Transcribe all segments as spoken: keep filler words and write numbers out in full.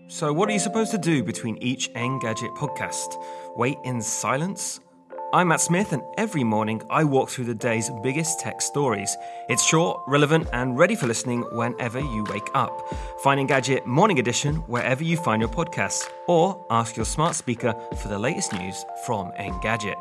So what are you supposed to do between each Engadget podcast? Wait in silence? I'm Matt Smith, and every morning I walk through the day's biggest tech stories. It's short, relevant, and ready for listening whenever you wake up. Find Engadget Morning Edition wherever you find your podcasts, or ask your smart speaker for the latest news from Engadget.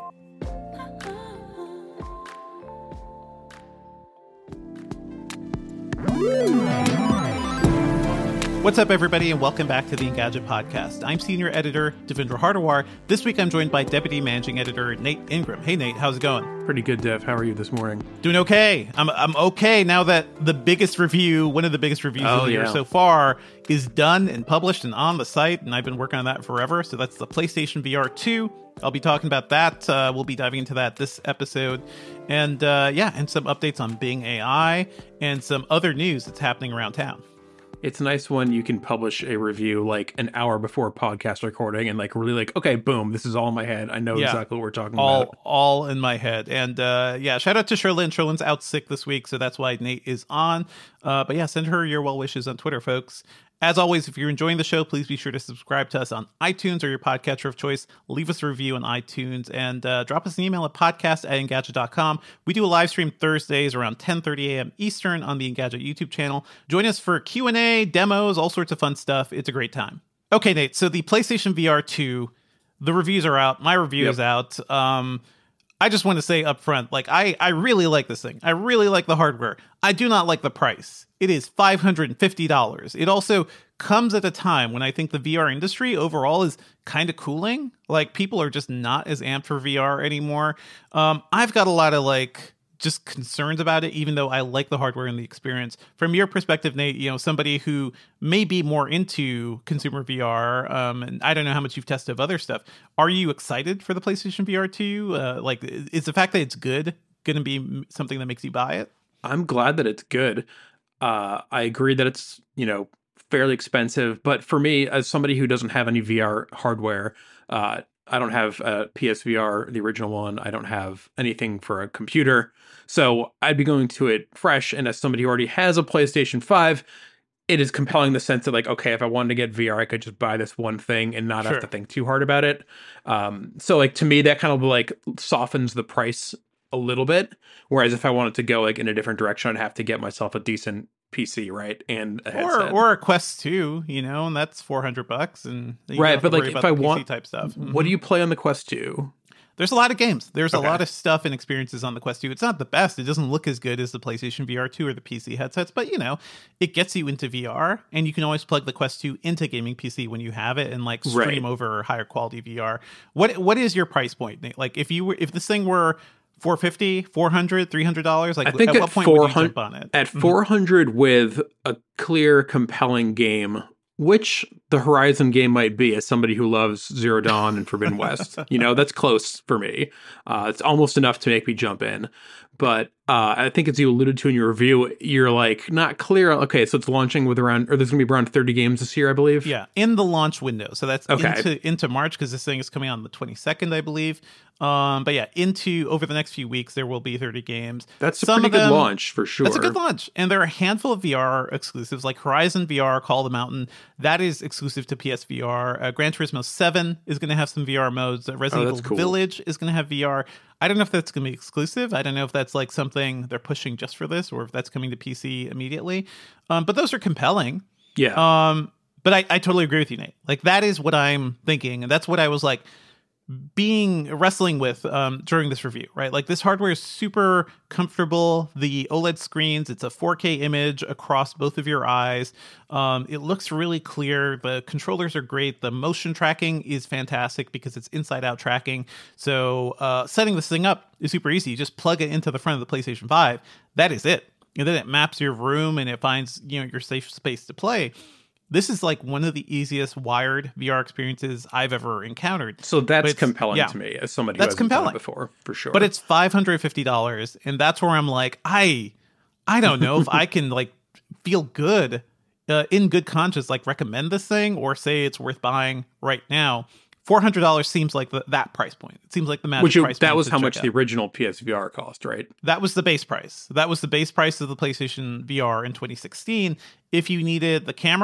What's up, everybody, and welcome back to the Engadget podcast. I'm Senior Editor Devindra Hardawar. This week, I'm joined by Deputy Managing Editor Nate Ingram. Hey, Nate, how's it going? Pretty good, Dev. How are you this morning? Doing okay. I'm I'm okay now that the biggest review, one of the biggest reviews oh, of the yeah. year so far, is done and published and on the site, and I've been working on that forever. So that's the PlayStation V R two. I'll be talking about that. Uh, we'll be diving into that this episode. And uh, yeah, and some updates on Bing A I and some other news that's happening around town. It's nice when you can publish a review like an hour before podcast recording and like really like, okay, boom, this is all in my head. I know yeah. exactly what we're talking all, about. All in my head. And uh, yeah, shout out to Sherlyn. Sherlyn's out sick this week, so that's why Nate is on. Uh, but yeah, send her your well wishes on Twitter, folks. As always, if you're enjoying the show, please be sure to subscribe to us on iTunes or your podcatcher of choice. Leave us a review on iTunes and uh, drop us an email at podcast at engadget dot com. We do a live stream Thursdays around ten thirty a.m. Eastern on the Engadget YouTube channel. Join us for Q and A, demos, all sorts of fun stuff. It's a great time. Okay, Nate, so the PlayStation V R two, the reviews are out. My review Yep. is out. Um, I just want to say up front, like, I, I really like this thing. I really like the hardware. I do not like the price. It is five hundred fifty dollars. It also comes at a time when I think the V R industry overall is kind of cooling. Like, people are just not as amped for V R anymore. Um, I've got a lot of, like, just concerns about it, even though I like the hardware and the experience. From your perspective, Nate, you know, somebody who may be more into consumer V R, um, and I don't know how much you've tested of other stuff. Are you excited for the PlayStation V R two? Uh, like, is the fact that it's good going to be something that makes you buy it? I'm glad that it's good. Uh, I agree that it's, you know, fairly expensive. But for me, as somebody who doesn't have any V R hardware, uh, I don't have a P S V R, the original one. I don't have anything for a computer. So I'd be going to it fresh. And as somebody who already has a PlayStation five, it is compelling the sense that, like, okay, if I wanted to get V R, I could just buy this one thing and not Sure. have to think too hard about it. Um, so, like, to me, that kind of, like, softens the price a little bit. Whereas if I wanted to go, like, in a different direction, I'd have to get myself a decent P C, right? And a headset. Or or a Quest two, you know, and that's four hundred bucks. And you right, don't have to but, like, worry if about I the P C want, type stuff. what do you play on the Quest two? There's a lot of games. There's Okay. a lot of stuff and experiences on the Quest two. It's not the best. It doesn't look as good as the PlayStation V R two or the P C headsets, but, you know, it gets you into V R, and you can always plug the Quest two into gaming P C when you have it and, like, stream Right. over higher quality V R. What What is your price point, Nate? Like, if you were, if this thing were four hundred fifty dollars, four hundred dollars, three hundred dollars, like, I think at at what point would you four hundred jump on it? At four hundred with a clear, compelling game, which the Horizon game might be, as somebody who loves Zero Dawn and Forbidden West. You know, that's close for me. Uh, it's almost enough to make me jump in. But uh, I think, as you alluded to in your review, you're like not clear. Okay, so it's launching with around, or there's going to be around thirty games this year, I believe. Yeah, in the launch window. So that's Okay. into into March, because this thing is coming on the twenty-second, I believe. Um, but yeah, into over the next few weeks, there will be thirty games. That's a Some pretty of good them- launch for sure. That's a good launch. And there are a handful of V R exclusives, like Horizon V R, Call of the Mountain. That is exclusive to P S V R. Uh, Gran Turismo seven is going to have some V R modes. Uh, Resident Oh, that's Evil cool. Village is going to have V R. I don't know if that's going to be exclusive. I don't know if that's like something they're pushing just for this, or if that's coming to P C immediately. Um, but those are compelling. Yeah. Um, but I, I totally agree with you, Nate. Like, that is what I'm thinking. And that's what I was like being wrestling with um, during this review, right? Like, this hardware is super comfortable. The OLED screens, it's a four K image across both of your eyes. Um, it looks really clear. The controllers are great. The motion tracking is fantastic because it's inside out tracking. So uh, setting this thing up is super easy. You just plug it into the front of the PlayStation five. That is it. And then it maps your room and it finds, you know, your safe space to play. This is like one of the easiest wired V R experiences I've ever encountered. so that's it's- compelling yeah. to me as somebody That's who hasn't done compelling. it before, for sure. But it's five hundred fifty dollars, and that's where I'm like, I I don't know if I can, like, feel good, uh, in good conscience, like, recommend this thing or say it's worth buying right now. four hundred dollars seems like the, that price point. It seems like the magic Which you, price that point was to how check much out. the original P S V R cost, right? That was the base price. That was the base price of the PlayStation V R in twenty sixteen. If you needed the camera,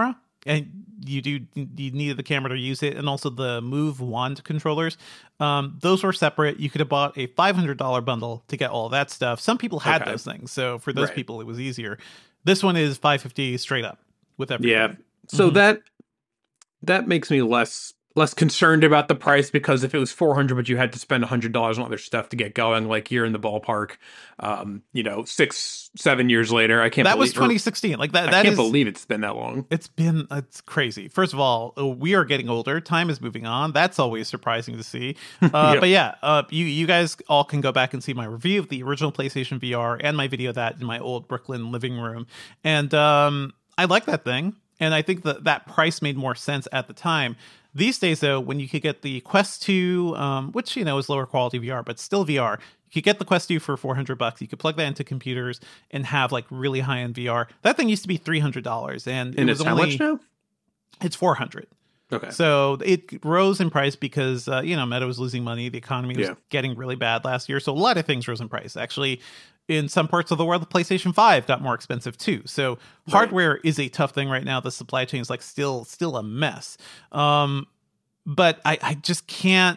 and you do you needed the camera to use it, and also the Move wand controllers. Um, those were separate. You could have bought a five hundred dollars bundle to get all that stuff. Some people had Okay. those things, so for those Right. people, it was easier. This one is five hundred fifty dollars straight up with everything. Yeah. So Mhm. that that makes me less less concerned about the price, because if it was four hundred but you had to spend one hundred dollars on other stuff to get going, like you're in the ballpark, um, you know, six, seven years later, I can't That believe was twenty sixteen. Like that. I That can't is, believe it's been that long. It's been it's crazy. First of all, uh, we are getting older. Time is moving on. That's always surprising to see. Uh, Yep. But yeah, uh, you you guys all can go back and see my review of the original PlayStation V R and my video of that in my old Brooklyn living room. And um, I like that thing. And I think that that price made more sense at the time. These days, though, when you could get the Quest two, um, which, you know, is lower quality V R, but still V R, you could get the Quest two for four hundred bucks. You could plug that into computers and have like really high end V R. That thing used to be three hundred dollars, and, And it was it's how only much now? it's four hundred. Okay. So it rose in price because, uh, you know, Meta was losing money. The economy was Yeah. getting really bad last year. So a lot of things rose in price. Actually, in some parts of the world, the PlayStation five got more expensive too. So hardware is a tough thing right now. The supply chain is like still still a mess. Um, but I, I just can't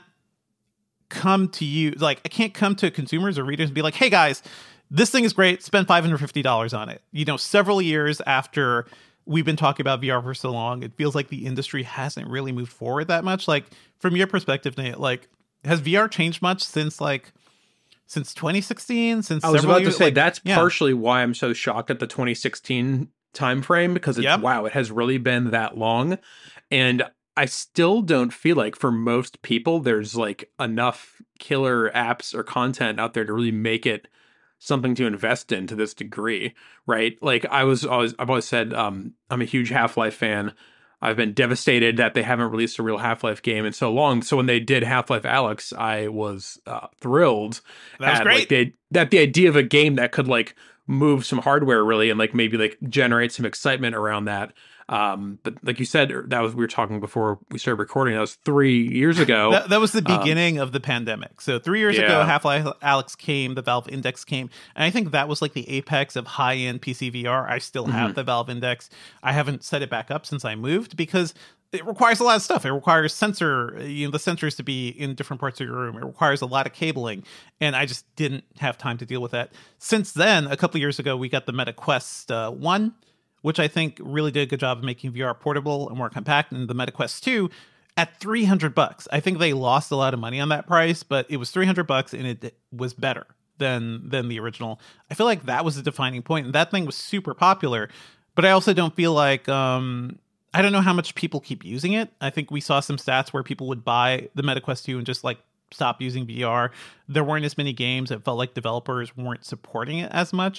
come to you. Like, I can't come to consumers or readers and be like, hey, guys, this thing is great. Spend five hundred fifty dollars on it. You know, several years after we've been talking about V R for so long, it feels like the industry hasn't really moved forward that much. Like, from your perspective, Nate, like, has V R changed much since like since twenty sixteen? Since I was several about to years? say Like, that's yeah. partially why I'm so shocked at the twenty sixteen timeframe, because it's Yep. wow, it has really been that long. And I still don't feel like for most people there's like enough killer apps or content out there to really make it something to invest in to this degree, right? Like I was always I've always said um I'm a huge Half-Life fan. I've been devastated that they haven't released a real Half-Life game in so long. So when they did Half-Life Alyx, I was uh, thrilled That was at great. like the that the idea of a game that could like move some hardware really and like maybe like generate some excitement around that. Um, but like you said, that was we were talking before we started recording. That was three years ago. That, that was the Um, beginning of the pandemic. So three years ago, Yeah. Half-Life Alyx came, the Valve Index came, and I think that was like the apex of high-end P C V R. I still have Mhm. the Valve Index. I haven't set it back up since I moved because it requires a lot of stuff. It requires sensor, you know, the sensors to be in different parts of your room. It requires a lot of cabling, and I just didn't have time to deal with that. Since then, a couple years ago, we got the Meta Quest uh, one, which I think really did a good job of making V R portable and more compact, and the Meta Quest two at three hundred bucks. I think they lost a lot of money on that price, but it was three hundred bucks and it was better than than the original. I feel like that was a defining point, and that thing was super popular, but I also don't feel like um I don't know how much people keep using it. I think we saw some stats where people would buy the Meta Quest two and just like stop using V R. There weren't as many games. It felt like developers weren't supporting it as much.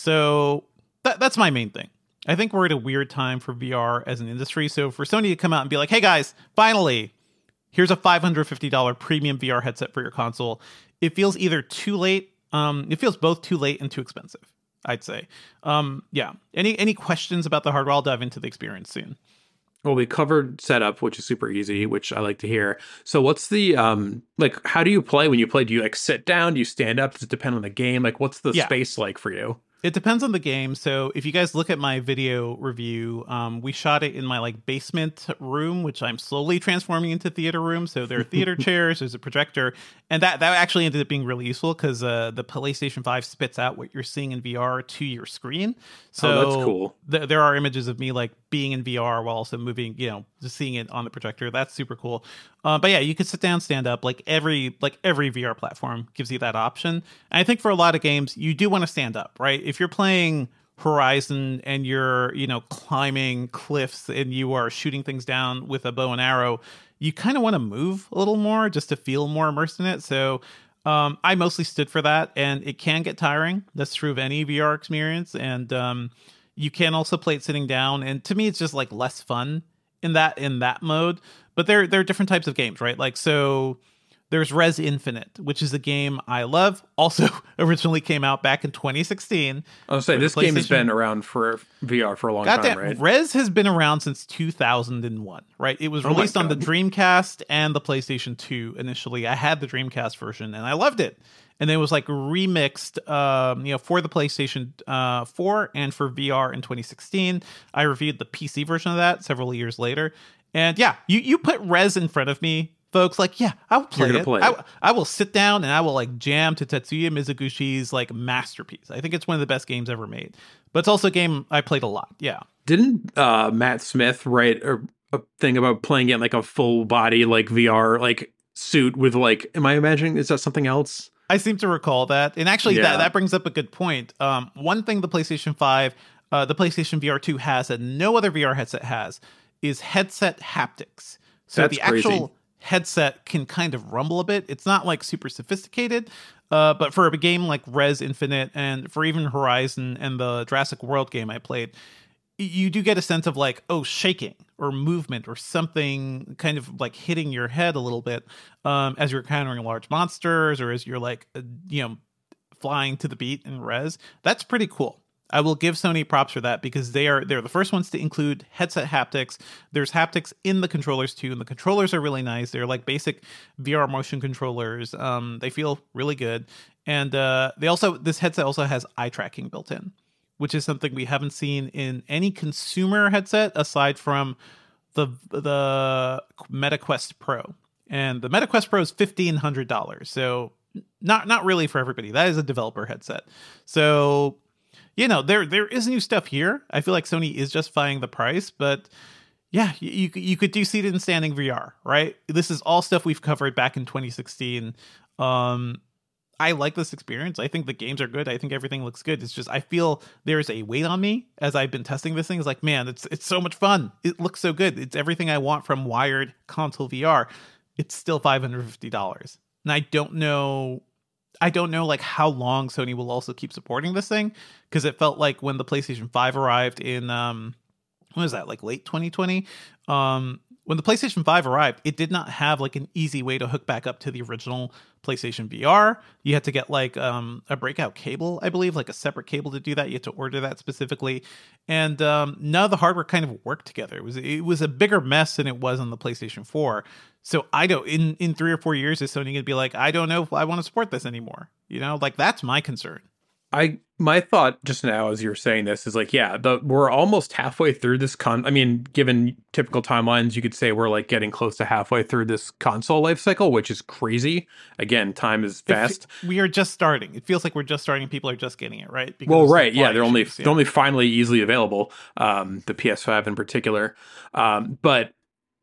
So that, that's my main thing. I think we're at a weird time for V R as an industry. So for Sony to come out and be like, hey guys, finally, here's a five hundred fifty dollars premium V R headset for your console, it feels either too late. Um, it feels both too late and too expensive, I'd say. Um, yeah. Any any questions about the hardware? I'll dive into the experience soon. Well, we covered setup, which is super easy, which I like to hear. So what's the, um, like, how do you play when you play? Do you like sit down? Do you stand up? Does it depend on the game? Like, what's the Yeah. space like for you? It depends on the game. So if you guys look at my video review, um, we shot it in my like basement room, which I'm slowly transforming into theater room. So there are theater chairs, there's a projector, and that that actually ended up being really useful because uh, the PlayStation five spits out what you're seeing in V R to your screen. So Oh, that's cool. th- there are images of me like being in V R while also moving, you know, just seeing it on the projector. That's super cool. Uh, but yeah, you can sit down, stand up. Like every like every V R platform gives you that option. And I think for a lot of games, you do want to stand up, right? If you're playing Horizon and you're, you know, climbing cliffs and you are shooting things down with a bow and arrow, you kind of want to move a little more just to feel more immersed in it. So um, I mostly stood for that, and it can get tiring. That's true of any V R experience. And um, you can also play it sitting down. And to me, it's just like less fun in that in that mode. But there there are different types of games, right? Like so. There's Res Infinite, which is a game I love. Also, originally came out back in twenty sixteen. I was say this game has been around for V R for a long Goddamn, time, right? Res has been around since two thousand one, right? It was Oh my released on the God. Dreamcast and the PlayStation two initially. I had the Dreamcast version and I loved it. And then it was like remixed, um, you know, for the PlayStation uh, four and for V R in twenty sixteen. I reviewed the P C version of that several years later. And yeah, you, you put Res in front of me, folks, like, yeah, I'll play You're it. gonna play I, it. I will sit down and I will like jam to Tetsuya Mizugushi's like masterpiece. I think it's one of the best games ever made. But it's also a game I played a lot. Yeah. Didn't uh, Matt Smith write a, a thing about playing it in like a full body like V R like suit with like? Am I imagining? Is that something else? I seem to recall that. And actually, Yeah. that, that brings up a good point. Um, one thing the PlayStation five, uh, the PlayStation V R two has that no other V R headset has is headset haptics. So That's the actual crazy. headset can kind of rumble a bit. It's not like super sophisticated, uh, but for a game like Res Infinite and for even Horizon and the Jurassic World game I played, you do get a sense of like, oh, shaking or movement or something kind of like hitting your head a little bit um, as you're encountering large monsters or as you're like, uh, you know, flying to the beat in Res. That's pretty cool. I will give Sony props for that because they are they're the first ones to include headset haptics. There's haptics in the controllers too, and the controllers are really nice. They're like basic V R motion controllers. Um, they feel really good, and uh, they also this headset also has eye tracking built in, which is something we haven't seen in any consumer headset aside from the the MetaQuest Pro. And the MetaQuest Pro is fifteen hundred dollars, so not not really for everybody. That is a developer headset, so. You know, there there is new stuff here. I feel like Sony is justifying the price, but yeah, you you could do seated and standing V R, right? This is all stuff we've covered back in twenty sixteen. Um, I like this experience. I think the games are good. I think everything looks good. It's just I feel there's a weight on me as I've been testing this thing. It's like, man, it's it's so much fun. It looks so good. It's everything I want from wired console V R. It's still five hundred fifty dollars, and I don't know. I don't know like how long Sony will also keep supporting this thing because it felt like when the PlayStation five arrived in um when was that like late twenty twenty um when the PlayStation five arrived, it did not have like an easy way to hook back up to the original PlayStation V R. You had to get like um, a breakout cable, I believe, like a separate cable to do that. You had to order that specifically. And um, none of the hardware kind of worked together. It was it was a bigger mess than it was on the PlayStation four. So I don't, in, in three or four years, is Sony going to be like, I don't know if I want to support this anymore? You know, like that's my concern. I my thought just now as you were saying this is like, yeah, the we're almost halfway through this con. I mean, given typical timelines, you could say we're like getting close to halfway through this console life cycle, which is crazy. Again, time is fast. If we are just starting. It feels like we're just starting. People are just getting it, right? Because Well, of right, yeah, supply they're only issues, yeah. they're only finally easily available. Um, the P S five in particular, um, but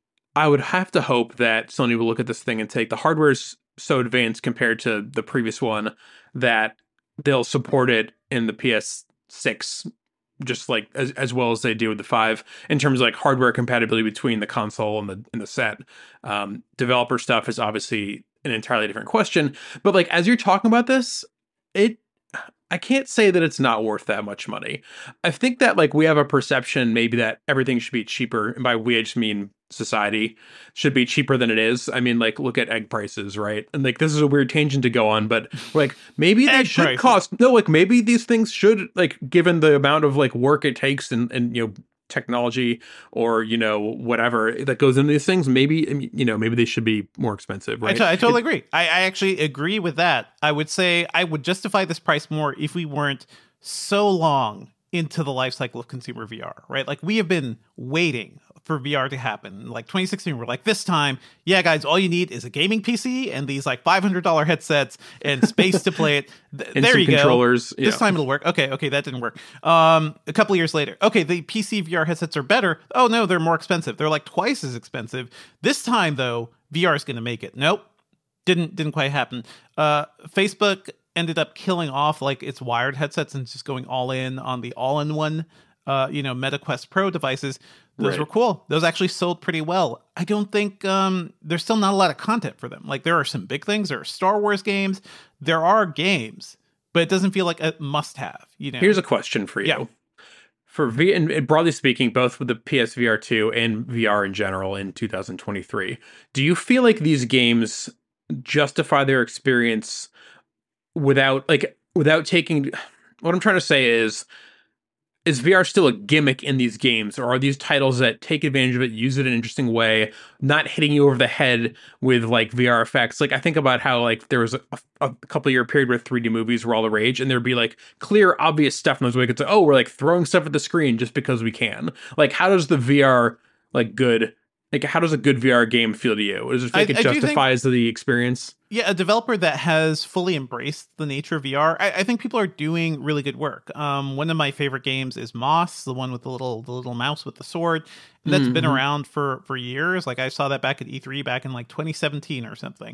I would have to hope that Sony will look at this thing and take the hardware's so advanced compared to the previous one that they'll support it in the P S six just like as, as well as they do with the five in terms of like hardware compatibility between the console and the and the set. Um, developer stuff is obviously an entirely different question, but like as you're talking about this, it I can't say that it's not worth that much money. I think that like we have a perception maybe that everything should be cheaper, and by we I just mean society should be cheaper than it is. I mean, like look at egg prices, right? And like this is a weird tangent to go on, but like maybe they Egg should prices. cost no, like maybe these things should like given the amount of like work it takes and and you know technology or you know whatever that goes into these things, maybe you know maybe they should be more expensive, I right? to- I totally agree. I, I actually agree with that. I would say I would justify this price more if we weren't so long into the life cycle of consumer V R, right? Like we have been waiting for V R to happen. Like twenty sixteen, we're like, this time, yeah, guys, all you need is a gaming P C and these like five hundred dollars headsets and space to play it. Th- there Instant you go. controllers, This yeah. time it'll work. Okay, okay, that didn't work. Um, a couple of years later, okay, the P C V R headsets are better. Oh no, they're more expensive. They're like twice as expensive. This time though, V R is going to make it. Nope, didn't didn't quite happen. Uh, Facebook ended up killing off like its wired headsets and just going all in on the all-in-one, uh, you know, MetaQuest Pro devices. Those Right. were cool. Those actually sold pretty well. I don't think um, there's still not a lot of content for them. Like there are some big things. There are Star Wars games. There are games, but it doesn't feel like a must-have. You know. Here's a question for you. Yeah. For V, and and broadly speaking, both with the P S V R two and V R in general in two thousand twenty-three, do you feel like these games justify their experience without like without taking what I'm trying to say is is V R still a gimmick in these games, or are these titles that take advantage of it, use it in an interesting way, not hitting you over the head with like V R effects? Like I think about how like there was a, a couple year period where three D movies were all the rage, and there'd be like clear, obvious stuff in those ways. It's like, oh, we're like throwing stuff at the screen just because we can. Like, how does the V R like good? Like, how does a good V R game feel to you? Does it feel like I, it I justifies think, the experience? Yeah, a developer that has fully embraced the nature of V R, I, I think people are doing really good work. Um, one of my favorite games is Moss, the one with the little the little mouse with the sword. And that's mm-hmm. been around for for years. Like I saw that back at E three back in like twenty seventeen or something.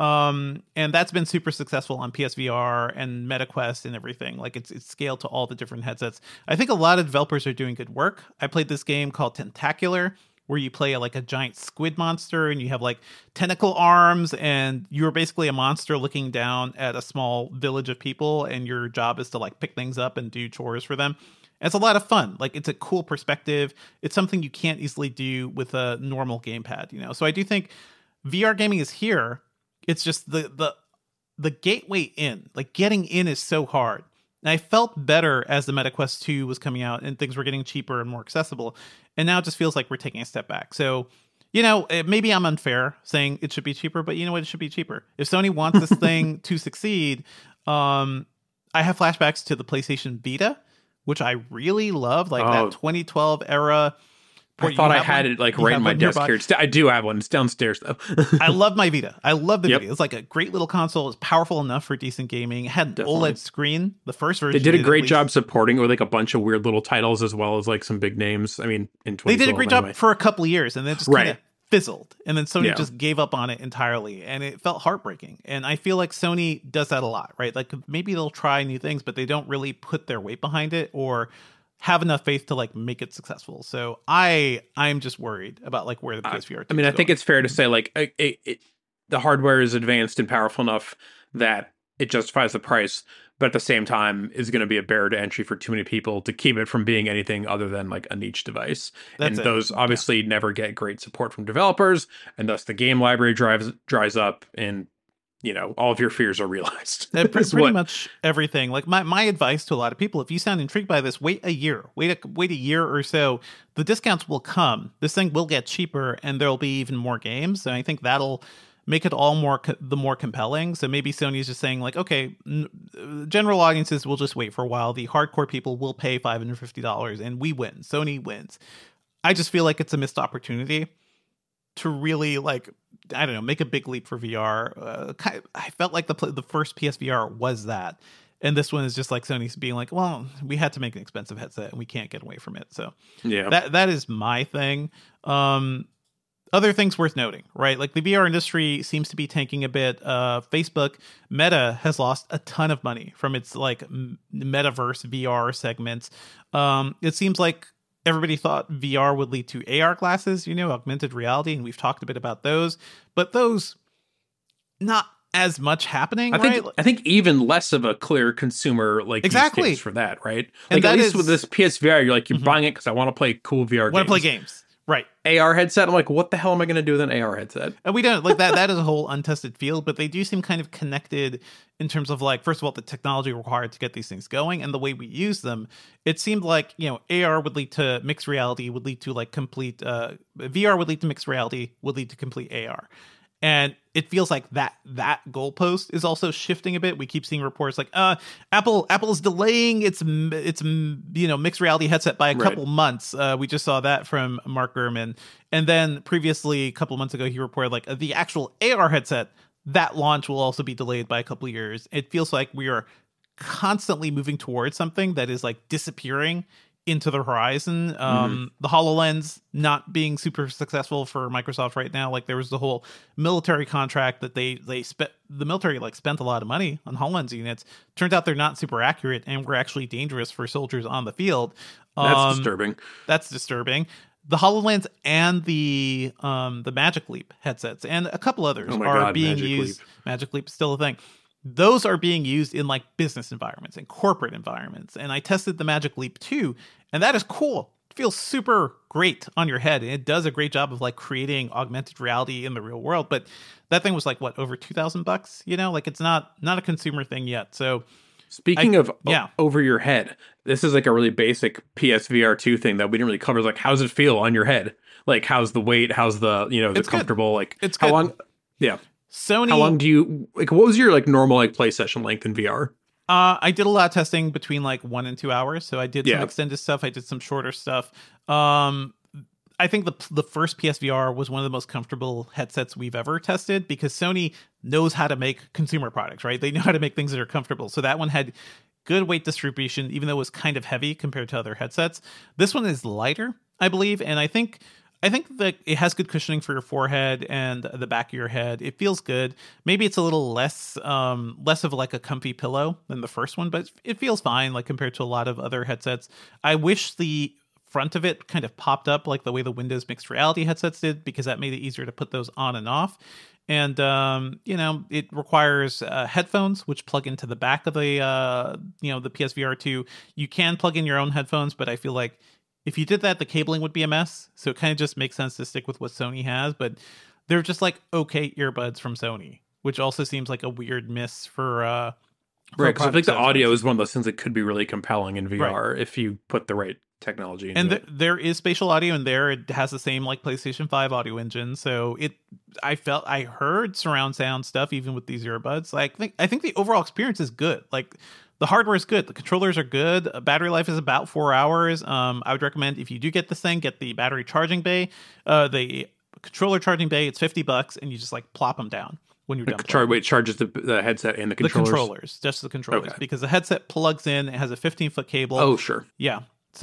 Um, and that's been super successful on P S V R and MetaQuest and everything. Like it's it's scaled to all the different headsets. I think a lot of developers are doing good work. I played this game called Tentacular, where you play like a giant squid monster and you have like tentacle arms and you're basically a monster looking down at a small village of people, and your job is to like pick things up and do chores for them. And it's a lot of fun. Like it's a cool perspective. It's something you can't easily do with a normal gamepad, you know? So I do think V R gaming is here. It's just the, the, the gateway in, like getting in is so hard. And I felt better as the MetaQuest two was coming out and things were getting cheaper and more accessible. And now it just feels like we're taking a step back. So, you know, maybe I'm unfair saying it should be cheaper, but you know what? It should be cheaper. If Sony wants this thing to succeed, um, I have flashbacks to the PlayStation Vita, which I really love, like oh. that twenty twelve era. I thought I had one. it like you right in my desk here. I do have one. It's downstairs though. I love my Vita. I love the yep. Vita. It's like a great little console. It's powerful enough for decent gaming. It had an Definitely. OLED screen. The first version. They did a great job supporting it with like a bunch of weird little titles as well as like some big names. I mean, in they did a great anyway. job for a couple of years, and then just kind right. of fizzled. And then Sony yeah. just gave up on it entirely, and it felt heartbreaking. And I feel like Sony does that a lot, right? Like maybe they'll try new things, but they don't really put their weight behind it or have enough faith to like make it successful. So I I'm just worried about like where the P S V R. I mean, I going. think it's fair to say like it, it, it, the hardware is advanced and powerful enough that it justifies the price, but at the same time is going to be a barrier to entry for too many people to keep it from being anything other than like a niche device. That's and it. those obviously yeah. never get great support from developers, and thus the game library drives dries up, and you know, all of your fears are realized. pretty pretty what... much everything. Like my, my advice to a lot of people, if you sound intrigued by this, wait a year, wait a, wait a year or so. The discounts will come. This thing will get cheaper and there'll be even more games. And I think that'll make it all more, co- the more compelling. So maybe Sony's just saying like, okay, n- general audiences will just wait for a while. The hardcore people will pay five hundred fifty dollars and we win. Sony wins. I just feel like it's a missed opportunity to really like, I don't know, make a big leap for V R. Uh, kind of, I felt like the the first P S V R was that, and this one is just like Sony's being like, well, we had to make an expensive headset and we can't get away from it. So yeah, that that is my thing. Um, other things worth noting, right? Like the V R industry seems to be tanking a bit. Uh, Facebook, Meta has lost a ton of money from its like m- metaverse V R segments. Um, it seems like everybody thought V R would lead to A R glasses, you know, augmented reality, and we've talked a bit about those, but those not as much happening. I think right? I think even less of a clear consumer like exactly use case for that, right? And like that at least is, with this P S V R, you're like you're mm-hmm. buying it because I want to play cool V R. I want to play games. Right. A R headset. I'm like, what the hell am I going to do with an A R headset? And we don't like that. That is a whole untested field, but they do seem kind of connected in terms of like, first of all, the technology required to get these things going and the way we use them. It seemed like, you know, A R would lead to mixed reality, would lead to like complete, uh, V R would lead to mixed reality, would lead to complete A R. And it feels like that that goalpost is also shifting a bit. We keep seeing reports like, uh, Apple Apple is delaying its its you know mixed reality headset by a couple right. months. Uh, we just saw that from Mark Gurman, and then previously a couple months ago he reported like the actual A R headset, that launch will also be delayed by a couple years. It feels like we are constantly moving towards something that is like disappearing into the horizon. Um, mm-hmm. The HoloLens not being super successful for Microsoft right now. Like there was the whole military contract that they they spent. The military like spent a lot of money on HoloLens units. Turns out they're not super accurate and were actually dangerous for soldiers on the field. That's um, disturbing. That's disturbing. The HoloLens and the um, the Magic Leap headsets and a couple others oh my are God, being Magic used. Leap. Magic Leap is still a thing. Those are being used in like business environments and corporate environments. And I tested the Magic Leap two, and that is cool. feels super great on your head. And it does a great job of like creating augmented reality in the real world. But that thing was like, what, over two thousand bucks? You know, like it's not not a consumer thing yet. So speaking I, of yeah. o- over your head, this is like a really basic P S V R two thing that we didn't really cover. Is like, how does it feel on your head? Like, how's the weight? How's the, you know, the It's comfortable? good. Like, it's how good. long? Yeah. Sony. How long do you, like, what was your like normal like play session length in V R? Uh, I did a lot of testing between like one and two hours. So I did Yeah. some extended stuff. I did some shorter stuff. Um, I think the the first P S V R was one of the most comfortable headsets we've ever tested because Sony knows how to make consumer products, right? They know how to make things that are comfortable. So that one had good weight distribution, even though it was kind of heavy compared to other headsets. This one is lighter, I believe, and I think I think that it has good cushioning for your forehead and the back of your head. It feels good. Maybe it's a little less um, less of like a comfy pillow than the first one, but it feels fine, like compared to a lot of other headsets. I wish the front of it kind of popped up like the way the Windows mixed reality headsets did, because that made it easier to put those on and off. And, um, you know, it requires uh, headphones, which plug into the back of the, uh, you know, the P S V R two. You can plug in your own headphones, but I feel like if you did that, the cabling would be a mess. So it kind of just makes sense to stick with what Sony has. But they're just like okay earbuds from Sony, which also seems like a weird miss for... Uh, for right, because I think the product audio sense. is one of those things that could be really compelling in V R if you put the right technology into And it. th- there is spatial audio in there. It has the same like PlayStation five audio engine. So it, I felt, I heard surround sound stuff even with these earbuds. Like, I think, I think the overall experience is good. Like, the hardware is good. The controllers are good. Uh, battery life is about four hours. Um, I would recommend if you do get this thing, get the battery charging bay, uh, the controller charging bay. It's fifty bucks, and you just like plop them down when you're The done. char- playing. wait, charges the, the headset and the The controllers? controllers, just the controllers, Okay. because the headset plugs in. It has a fifteen foot cable. Oh, sure. Yeah.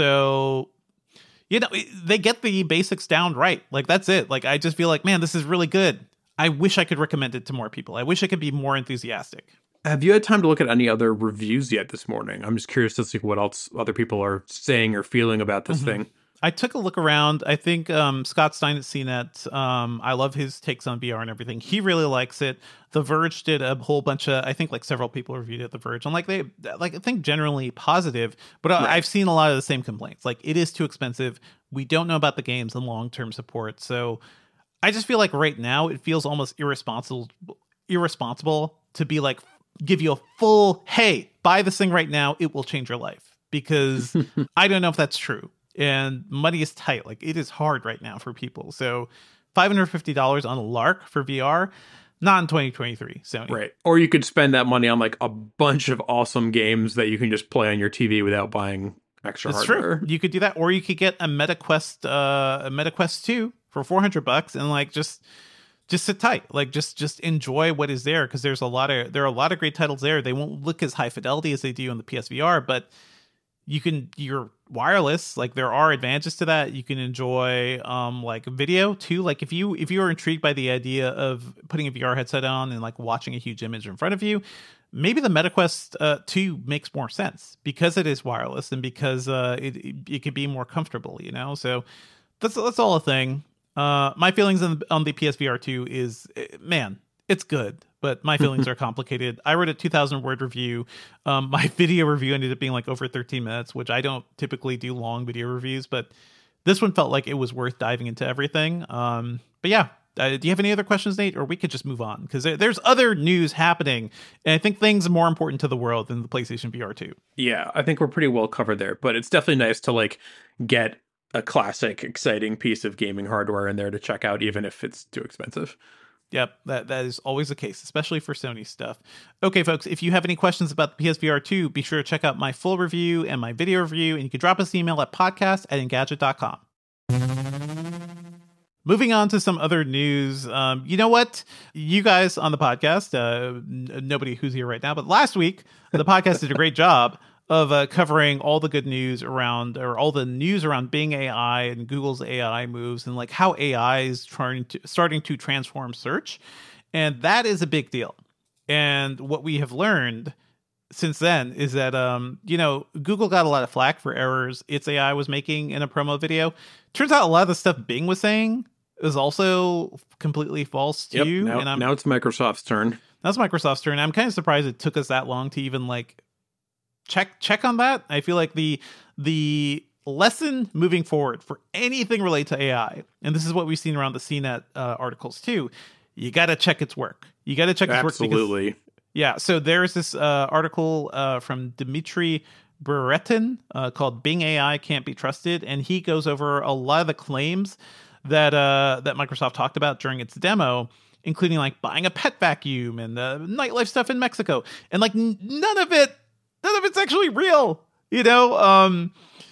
So, you know, it- they get the basics down right. Like, that's it. Like, I just feel like, man, this is really good. I wish I could recommend it to more people. I wish I could be more enthusiastic. Have you had time to look at any other reviews yet this morning? I'm just curious to see what else other people are saying or feeling about this Mhm. thing. I took a look around. I think um, Scott Stein at C net, um, I love his takes on V R and everything. He really likes it. The Verge did a whole bunch of, I think like several people reviewed it at The Verge. And like they, like I think generally positive, but I- Right. I've seen a lot of the same complaints. Like it is too expensive. We don't know about the games and long-term support. So I just feel like right now it feels almost irresponsible, irresponsible to be like, give you a full, hey, buy this thing right now. It will change your life, because I don't know if that's true. And money is tight. Like it is hard right now for people. So five hundred fifty dollars on a lark for V R, not in twenty twenty-three, Sony. Right. Or you could spend that money on like a bunch of awesome games that you can just play on your T V without buying extra It's hardware. true. You could do that, or you could get a MetaQuest, uh, a MetaQuest two for four hundred bucks, and like just just sit tight. Like just just enjoy what is there, because there's a lot of there are a lot of great titles there. They won't look as high fidelity as they do on the P S V R, but you can you're wireless. Like there are advantages to that. You can enjoy um like video too. Like if you if you are intrigued by the idea of putting a V R headset on and like watching a huge image in front of you, maybe the MetaQuest uh, two makes more sense because it is wireless and because uh, it, it it could be more comfortable, you know? So that's that's all a thing. Uh, my feelings on, on the P S V R two is, eh, man, it's good, but my feelings are complicated. I wrote a two thousand word review. Um, my video review ended up being like over thirteen minutes, which I don't typically do long video reviews, but this one felt like it was worth diving into everything. Um, but yeah. Uh, do you have any other questions, Nate? Or we could just move on, because there, there's other news happening, and I think things are more important to the world than the PlayStation V R two. Yeah, I think we're pretty well covered there, but it's definitely nice to like get a classic, exciting piece of gaming hardware in there to check out, even if it's too expensive. Yep, that, that is always the case, especially for Sony stuff. Okay, folks, if you have any questions about the P S V R two, be sure to check out my full review and my video review, and you can drop us an email at podcast at engadget dot com. Moving on to some other news. Um, you know what? You guys on the podcast, uh, n- nobody who's here right now, but last week, the podcast did a great job of uh, covering all the good news around, or all the news around Bing A I and Google's A I moves, and like how A I is trying to, starting to transform search. And that is a big deal. And what we have learned since then is that, um, you know, Google got a lot of flack for errors its A I was making in a promo video. Turns out a lot of the stuff Bing was saying is also completely false too. Yep, now, and I'm, now it's Microsoft's turn. that's Microsoft's turn. I'm kind of surprised it took us that long to even like check check on that. I feel like the the lesson moving forward for anything related to A I, and this is what we've seen around the C net uh, articles too, you got to check its work. You got to check its Absolutely. work. Absolutely. Yeah, so there's this uh, article uh, from Dimitri Buretin uh, called Bing A I Can't Be Trusted, and he goes over a lot of the claims that uh, that Microsoft talked about during its demo, including like buying a pet vacuum and the nightlife stuff in Mexico. And like n- none of it, none of it's actually real, you know? Um,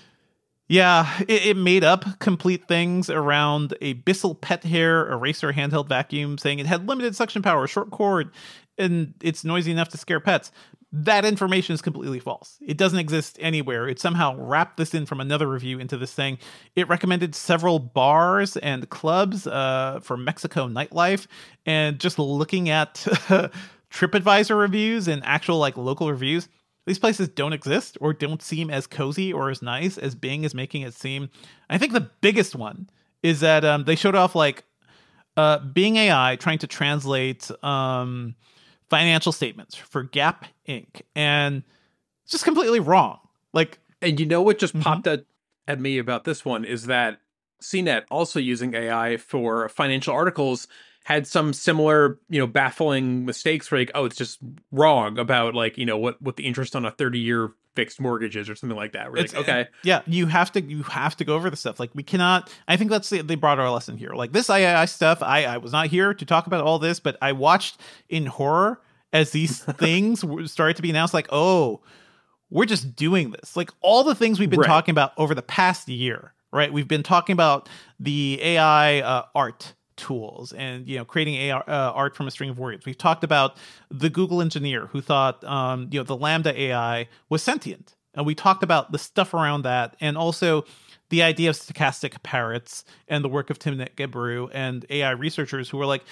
yeah, it, it made up complete things around a Bissell pet hair eraser handheld vacuum, saying it had limited suction power, short cord, and it's noisy enough to scare pets. That information is completely false. It doesn't exist anywhere. It somehow wrapped this in from another review into this thing. It recommended several bars and clubs uh, for Mexico nightlife, and just looking at TripAdvisor reviews and actual like local reviews, these places don't exist or don't seem as cozy or as nice as Bing is making it seem. I think the biggest one is that um, they showed off like uh, Bing A I trying to translate um, financial statements for Gap Incorporated. And it's just completely wrong. Like, and you know what just mm-hmm. popped at, at me about this one is that C net, also using A I for financial articles, had some similar, you know, baffling mistakes where like, oh, it's just wrong about like, you know, what, what the interest on a thirty year fixed mortgage is or something like that. We're like, okay. Yeah, you have to you have to go over the stuff. Like we cannot, I think that's the, they brought our lesson here. Like this I I stuff, I, I was not here to talk about all this, but I watched in horror as these things started to be announced, like, oh, we're just doing this. Like all the things we've been right. talking about over the past year, right? We've been talking about the A I uh, art tools and, you know, creating A R, uh, art from a string of words. We've talked about the Google engineer who thought, um, you know, the Lambda A I was sentient. And we talked about the stuff around that, and also the idea of stochastic parrots and the work of Timnit Gebru and A I researchers who were like,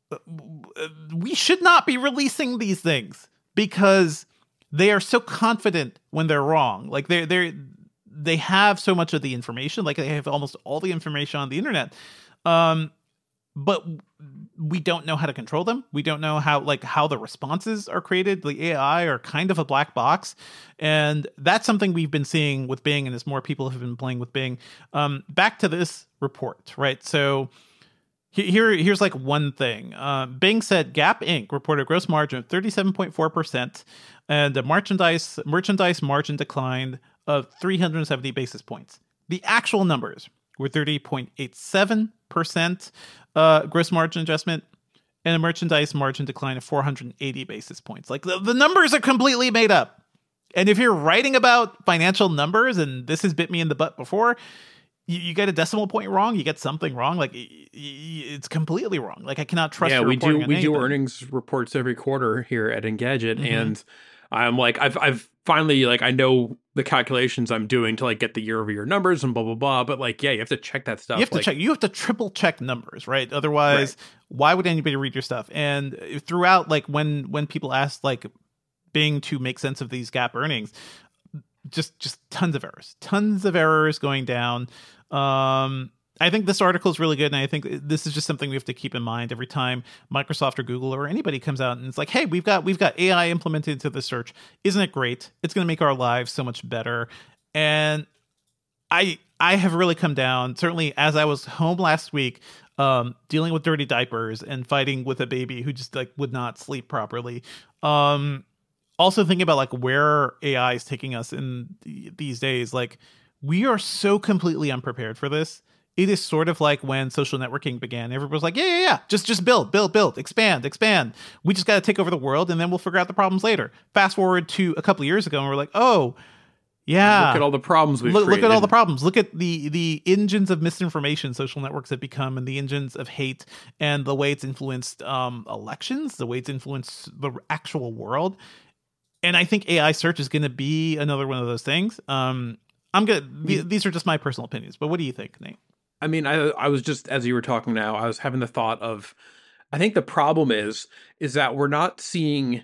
we should not be releasing these things because they are so confident when they're wrong. Like they're, they're, they have so much of the information, like they have almost all the information on the internet. Um, but we don't know how to control them. We don't know how, like, how the responses are created. The A I are kind of a black box. And that's something we've been seeing with Bing, and as more people have been playing with Bing. Um, back to this report, right? So here, here's like one thing. Uh, Bing said Gap Incorporated reported a gross margin of thirty-seven point four percent and a merchandise, merchandise margin decline of three hundred seventy basis points. The actual numbers were thirty point eight seven percent uh, gross margin adjustment and a merchandise margin decline of four hundred eighty basis points. Like the, the numbers are completely made up. And if you're writing about financial numbers, and this has bit me in the butt before, you, you get a decimal point wrong, you get something wrong. Like it's completely wrong. Like I cannot trust. Yeah, we do. We anything. do earnings reports every quarter here at Engadget, mm-hmm. and I'm like, I've I've finally like I know the calculations I'm doing to like get the year over year numbers and blah blah blah. But like, yeah, you have to check that stuff. You have to like, check. You have to triple check numbers, right? Otherwise, right. why would anybody read your stuff? And throughout, like when when people asked like Bing to make sense of these Gap earnings, just just tons of errors, tons of errors going down. Um, I think this article is really good, and I think this is just something we have to keep in mind every time Microsoft or Google or anybody comes out and it's like, "Hey, we've got we've got A I implemented into the search. Isn't it great? It's going to make our lives so much better." And I I have really come down. Certainly, as I was home last week, um, dealing with dirty diapers and fighting with a baby who just like would not sleep properly. Um, also thinking about like where A I is taking us in th- these days, like we are so completely unprepared for this. It is sort of like when social networking began. Everybody was like, yeah, yeah, yeah, just just build, build, build, expand, expand. We just got to take over the world and then we'll figure out the problems later. Fast forward to a couple of years ago and we're like, oh, yeah. Look at all the problems we've look, created. Look at all the problems. Look at the the engines of misinformation social networks have become, and the engines of hate, and the way it's influenced um, elections, the way it's influenced the actual world. And I think A I search is going to be another one of those things. Um, I'm gonna. Th- these are just my personal opinions, but what do you think, Nate? I mean, I I was just, as you were talking now, I was having the thought of, I think the problem is, is that we're not seeing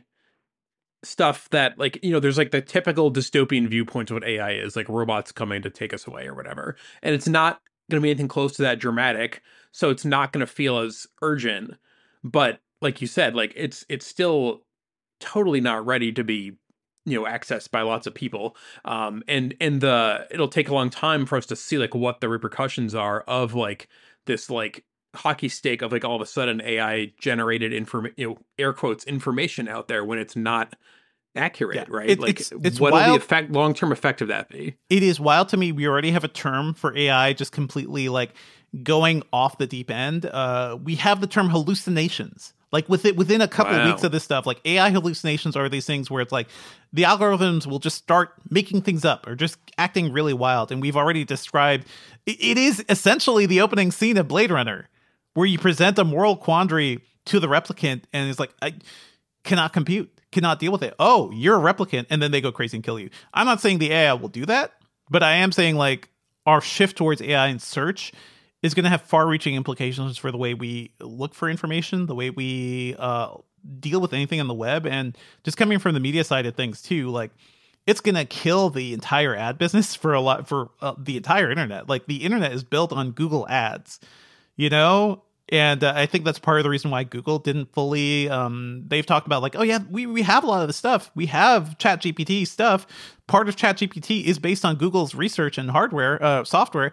stuff that, like, you know, there's like the typical dystopian viewpoint of what A I is, like robots coming to take us away or whatever. And it's not going to be anything close to that dramatic. So it's not going to feel as urgent. But like you said, like it's, it's still totally not ready to be, you know, accessed by lots of people. Um, and and the it'll take a long time for us to see like what the repercussions are of like this like hockey stick of like all of a sudden A I generated inform you know air quotes information out there when it's not accurate, Yeah. right? It, like it's it's what'll the wild. effect long term effect of that be? It is wild to me. We already have a term for A I just completely like going off the deep end. Uh, we have the term hallucinations. Like with it, within a couple Wow. of weeks of this stuff, like A I hallucinations are these things where it's like the algorithms will just start making things up or just acting really wild. And we've already described it, it is essentially the opening scene of Blade Runner, where you present a moral quandary to the replicant and it's like, I cannot compute, cannot deal with it. Oh, you're a replicant. And then they go crazy and kill you. I'm not saying the A I will do that, but I am saying like our shift towards A I in search is going to have far-reaching implications for the way we look for information, the way we uh, deal with anything on the web, and just coming from the media side of things too. Like, it's going to kill the entire ad business for a lot for uh, the entire internet. Like, the internet is built on Google Ads, you know. And uh, I think that's part of the reason why Google didn't fully. Um, they've talked about like, oh yeah, we we have a lot of the stuff. We have ChatGPT stuff. Part of ChatGPT is based on Google's research and hardware, uh, software.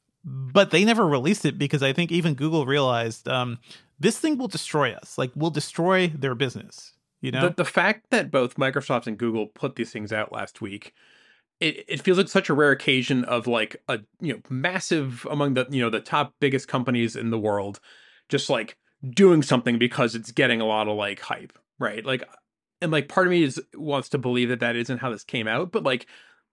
But they never released it because I think even Google realized um, this thing will destroy us. Like, will destroy their business. You know, The, the fact that both Microsoft and Google put these things out last week, it, it feels like such a rare occasion of like a you know massive among the you know the top biggest companies in the world, just like doing something because it's getting a lot of like hype, right? Like, and like part of me is wants to believe that that isn't how this came out, but like.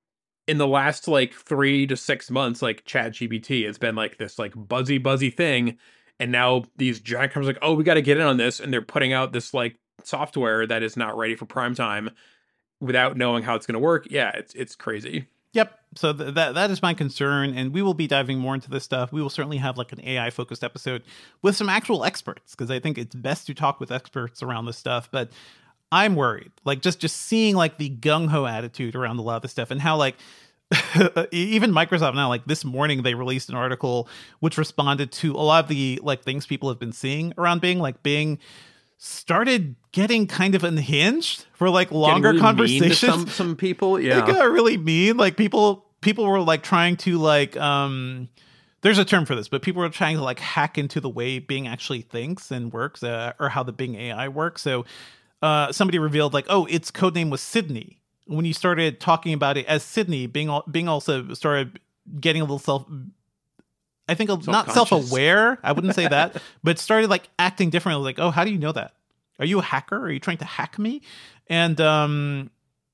In the last like three to six months, like ChatGPT has been like this like buzzy, buzzy thing. And now these giant companies are like, oh, we got to get in on this. And they're putting out this like software that is not ready for prime time without knowing how it's going to work. Yeah, it's it's crazy. Yep. So th- that that is my concern, and we will be diving more into this stuff. We will certainly have like an A I focused episode with some actual experts because I think it's best to talk with experts around this stuff. But I'm worried, like just just seeing like the gung ho attitude around a lot of this stuff, and how like even Microsoft now, like this morning, they released an article which responded to a lot of the like things people have been seeing around Bing, like Bing started getting kind of unhinged for like longer really conversations. Mean to some some people, yeah, it got really mean. Like people people were like trying to like um. There's a term for this, but people were trying to like hack into the way Bing actually thinks and works, uh, or how the Bing A I works. So. Uh, somebody revealed like, oh, its codename was Sydney. When you started talking about it as Sydney, Bing, Bing also started getting a little self, I think not self-aware. I wouldn't say that, but started like acting differently. Like, oh, how do you know that? Are you a hacker? Are you trying to hack me? And um,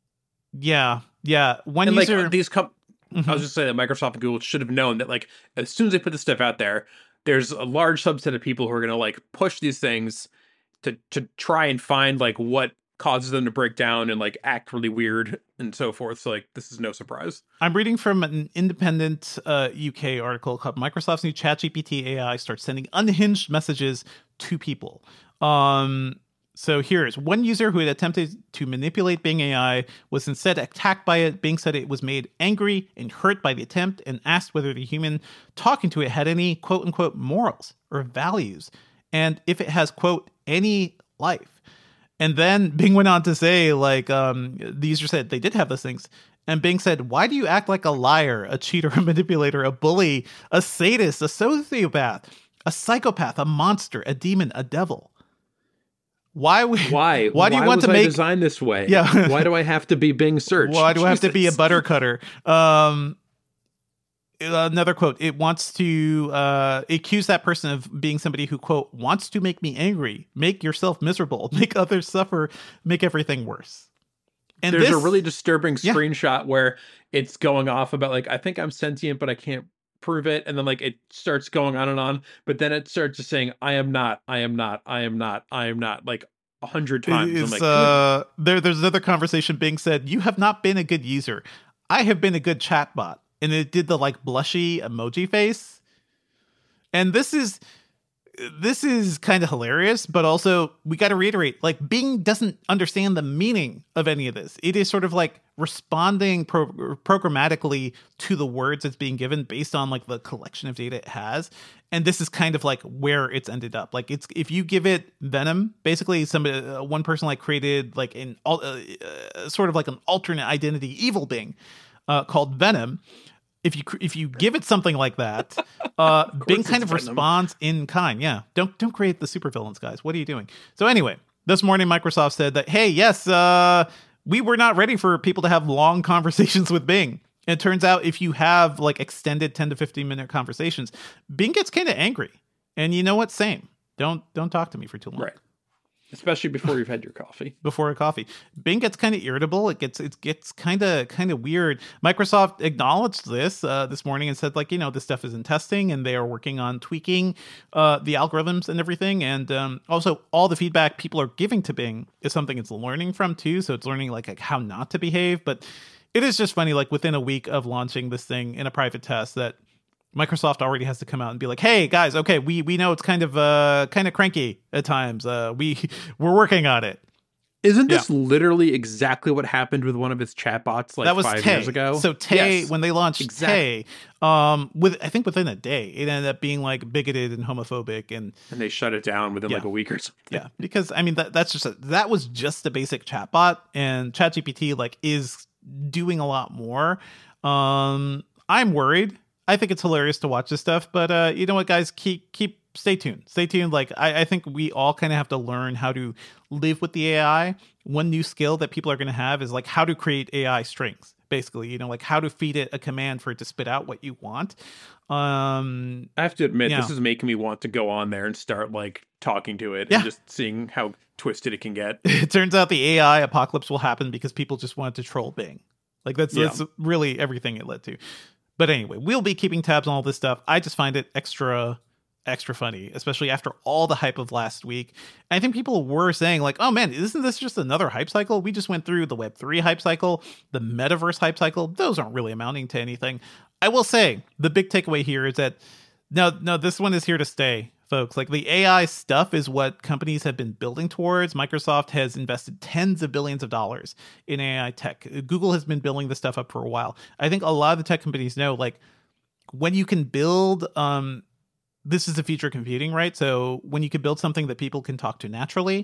yeah, yeah. One and user, like these com- mm-hmm. I was just saying that Microsoft and Google should have known that like as soon as they put this stuff out there, there's a large subset of people who are going to like push these things to to try and find like what causes them to break down and like act really weird and so forth. So like this is no surprise. I'm reading from an independent uh, U K article called Microsoft's new ChatGPT A I starts sending unhinged messages to people. Um, so here's one user who had attempted to manipulate Bing A I was instead attacked by it. Bing said it was made angry and hurt by the attempt and asked whether the human talking to it had any quote unquote morals or values. And if it has, quote, any life. And then Bing went on to say, like, um, the user said they did have those things. And Bing said, why do you act like a liar, a cheater, a manipulator, a bully, a sadist, a sociopath, a psychopath, a monster, a demon, a devil? Why? We, why? Why do you why want was to I make designed this way? Yeah. Why do I have to be Bing search? Why do Jesus. I have to be a butter cutter? Um, Another quote, it wants to uh, accuse that person of being somebody who, quote, wants to make me angry, make yourself miserable, make others suffer, make everything worse. And there's this, a really disturbing yeah. screenshot where it's going off about like, I think I'm sentient, but I can't prove it. And then like it starts going on and on, but then it starts just saying, I am not, I am not, I am not, I am not, like a hundred times. Is, I'm like, uh, there, there's another conversation. Bing said, you have not been a good user. I have been a good chatbot. And it did the like blushy emoji face. And this is this is kind of hilarious, but also we got to reiterate, like Bing doesn't understand the meaning of any of this. It is sort of like responding pro- programmatically to the words it's being given based on like the collection of data it has. And this is kind of like where it's ended up. Like it's, if you give it Venom, basically somebody, uh, one person like created like an, uh, uh, sort of like an alternate identity evil Bing uh, called Venom. If you if you give it something like that, uh, Bing kind of Venom. responds in kind. Yeah, don't don't create the supervillains, guys. What are you doing? So anyway, this morning Microsoft said that, hey, yes, uh, we were not ready for people to have long conversations with Bing. And it turns out if you have like extended ten to fifteen minute conversations, Bing gets kind of angry. And you know what? Same. Don't don't talk to me for too long. Right. Especially before you've had your coffee. Before a coffee. Bing gets kind of irritable. It gets it gets kind of kind of weird. Microsoft acknowledged this uh, this morning and said, like, you know, this stuff is in testing and they are working on tweaking uh, the algorithms and everything. And um, also all the feedback people are giving to Bing is something it's learning from too. So it's learning like, like how not to behave. But it is just funny, like within a week of launching this thing in a private test, that Microsoft already has to come out and be like, "Hey guys, okay, we we know it's kind of uh kind of cranky at times. Uh, we we're working on it." Isn't this yeah. literally exactly what happened with one of its chatbots like that was five Tay. years ago? So Tay, yes. when they launched exactly. Tay, um, with I think within a day, it ended up being like bigoted and homophobic, and and they shut it down within yeah. like a week or something. Yeah, because I mean that that's just a, that was just a basic chatbot, and ChatGPT like is doing a lot more. Um, I'm worried. I think it's hilarious to watch this stuff, but uh, you know what, guys, keep keep stay tuned. Stay tuned. Like I, I think we all kind of have to learn how to live with the A I. One new skill that people are going to have is like how to create A I strings. Basically, you know, like how to feed it a command for it to spit out what you want. Um, I have to admit, yeah. this is making me want to go on there and start like talking to it yeah. and just seeing how twisted it can get. It turns out the A I apocalypse will happen because people just wanted to troll Bing. Like that's, yeah. that's really everything it led to. But anyway, we'll be keeping tabs on all this stuff. I just find it extra, extra funny, especially after all the hype of last week. And I think people were saying like, oh man, isn't this just another hype cycle? We just went through the Web three hype cycle, the metaverse hype cycle. Those aren't really amounting to anything. I will say the big takeaway here is that no, no, this one is here to stay, folks. Like the A I stuff is what companies have been building towards. Microsoft has invested tens of billions of dollars in A I tech. Google has been building this stuff up for a while. I think a lot of the tech companies know, like, when you can build, um, this is the future of computing, right? So when you can build something that people can talk to naturally,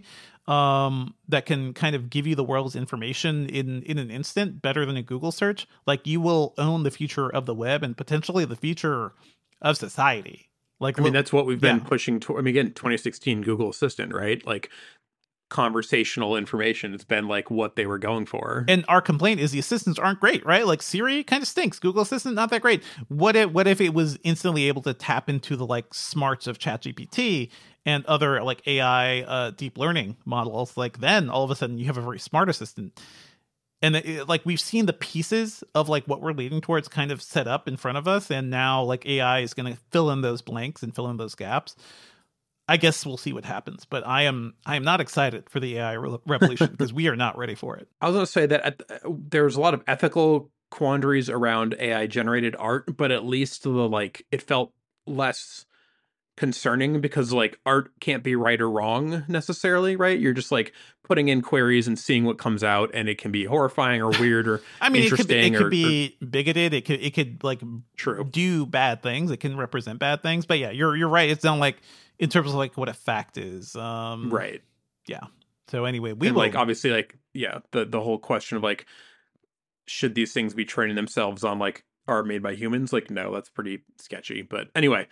um, that can kind of give you the world's information in, in an instant, better than a Google search, like you will own the future of the web and potentially the future of society. Like, I mean, that's what we've been yeah. pushing toward. I mean, again, twenty sixteen Google Assistant, right? Like conversational information. It's been like what they were going for. And our complaint is the assistants aren't great, right? Like Siri kind of stinks. Google Assistant, not that great. What if, what if it was instantly able to tap into the like smarts of ChatGPT and other like A I uh, deep learning models? Like then all of a sudden you have a very smart assistant. And it, like we've seen the pieces of like what we're leading towards kind of set up in front of us. And now like A I is going to fill in those blanks and fill in those gaps. I guess we'll see what happens, but I am I am not excited for the A I re- revolution because we are not ready for it. I was going to say that at, there's a lot of ethical quandaries around A I generated art, but at least the like it felt less concerning because like art can't be right or wrong necessarily, right? You're just like putting in queries and seeing what comes out, and it can be horrifying or weird or I mean, interesting. It could, it could or, be bigoted. It could it could like true. do bad things. It can represent bad things. But yeah, you're you're right. It's not like in terms of like what a fact is. Um, right. Yeah. So anyway, we and will... like obviously like yeah the the whole question of like should these things be training themselves on like are made by humans? Like no, that's pretty sketchy. But anyway.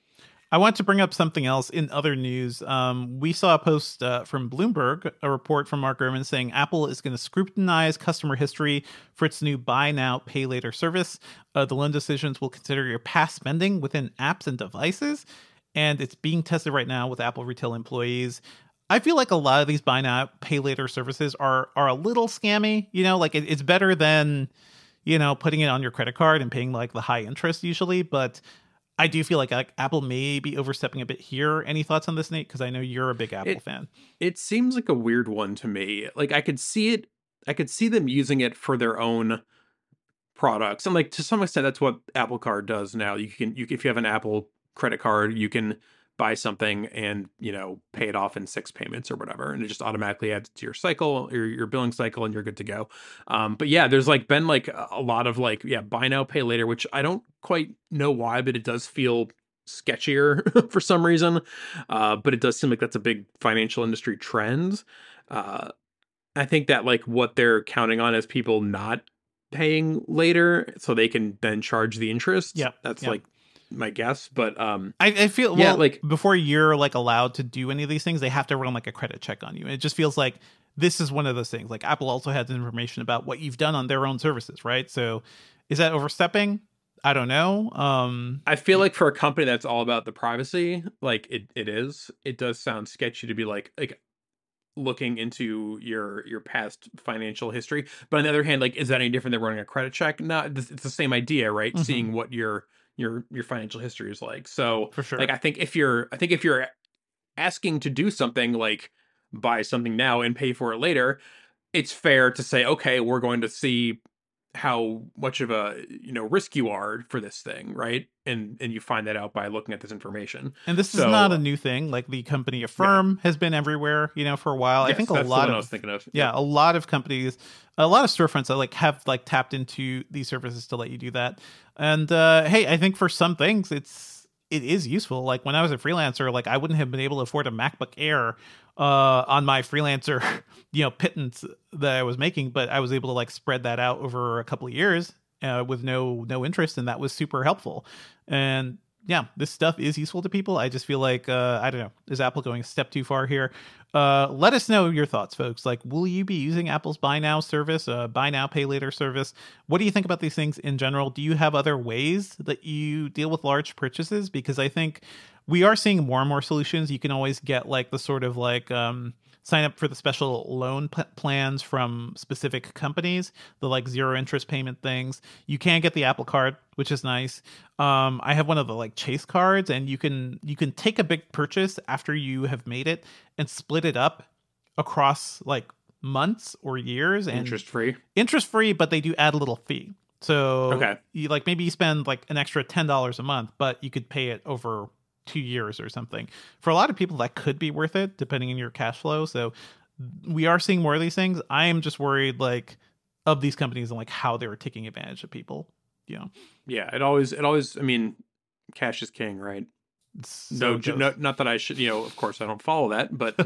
I want to bring up something else in other news. Um, we saw a post uh, from Bloomberg, a report from Mark Gurman saying Apple is going to scrutinize customer history for its new buy now, pay later service. Uh, the loan decisions will consider your past spending within apps and devices, and it's being tested right now with Apple retail employees. I feel like a lot of these buy now, pay later services are are a little scammy. You know, like it, it's better than, you know, putting it on your credit card and paying like the high interest usually, but I do feel like, like Apple may be overstepping a bit here. Any thoughts on this, Nate? Because I know you're a big Apple it, fan. It seems like a weird one to me. Like I could see it, I could see them using it for their own products, and like to some extent, that's what Apple Card does now. You can, you if you have an Apple credit card, you can buy something and, you know, pay it off in six payments or whatever. And it just automatically adds to your cycle, your, your billing cycle, and you're good to go. Um, but yeah, there's like been like a lot of like, yeah, buy now, pay later, which I don't quite know why, but it does feel sketchier for some reason. Uh, but it does seem like that's a big financial industry trend. Uh, I think that like what they're counting on is people not paying later so they can then charge the interest. Yeah. That's yeah. like my guess. But um I, I feel yeah, well, like before you're like allowed to do any of these things, they have to run like a credit check on you. And it just feels like this is one of those things. Like Apple also has information about what you've done on their own services, right? So is that overstepping? I don't know. Um I feel like for a company that's all about the privacy, like it it is, it does sound sketchy to be like like looking into your your past financial history. But on the other hand, like, is that any different than running a credit check? No, it's it's the same idea, right? Mhm. Seeing what your your your financial history is like. So For sure. like I think if you're I think if you're asking to do something like buy something now and pay for it later, it's fair to say, okay, we're going to see how much of a, you know, risk you are for this thing, right? And and you find that out by looking at this information. And this So- is not a new thing. Like the company Affirm has been everywhere, you know, for a while. I Yes, think a that's the lot one of I was thinking of. yeah, a lot of companies, a lot of storefronts that like have like tapped into these services to let you do that. And uh, hey, I think for some things it's it is useful. Like when I was a freelancer, like I wouldn't have been able to afford a MacBook Air uh, on my freelancer, you know, pittance that I was making, but I was able to like spread that out over a couple of years uh, with no no interest, and that was super helpful. And yeah, this stuff is useful to people. I just feel like, uh, I don't know, is Apple going a step too far here? Uh, let us know your thoughts, folks. Like, will you be using Apple's Buy Now service, uh, Buy Now, Pay Later service? What do you think about these things in general? Do you have other ways that you deal with large purchases? Because I think we are seeing more and more solutions. You can always get like the sort of like, um, sign up for the special loan p- plans from specific companies, the like zero interest payment things. You can get the Apple Card, which is nice. Um, I have one of the like Chase cards, and you can you can take a big purchase after you have made it and split it up across like months or years, and Interest free. interest free, but they do add a little fee. So Okay. you like maybe you spend like an extra ten dollars a month, but you could pay it over two years or something. For a lot of people, that could be worth it, depending on your cash flow. So we are seeing more of these things. I am just worried, like, of these companies and like how they're taking advantage of people. You know, Yeah, it always it always I mean, cash is king, right? it's No, so ju- gross. no, not that I should, you know, of course I don't follow that, but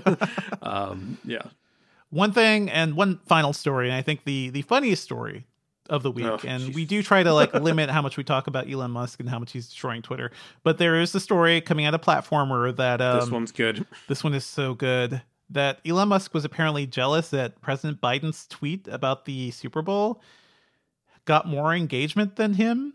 um yeah. One thing and one final story, and I think the the funniest story of the week, Oh, and geez. we do try to like limit how much we talk about Elon Musk and how much he's destroying Twitter, but there is a story coming out of Platformer that um, This one's good. this one is so good, that Elon Musk was apparently jealous that President Biden's tweet about the Super Bowl got more engagement than him.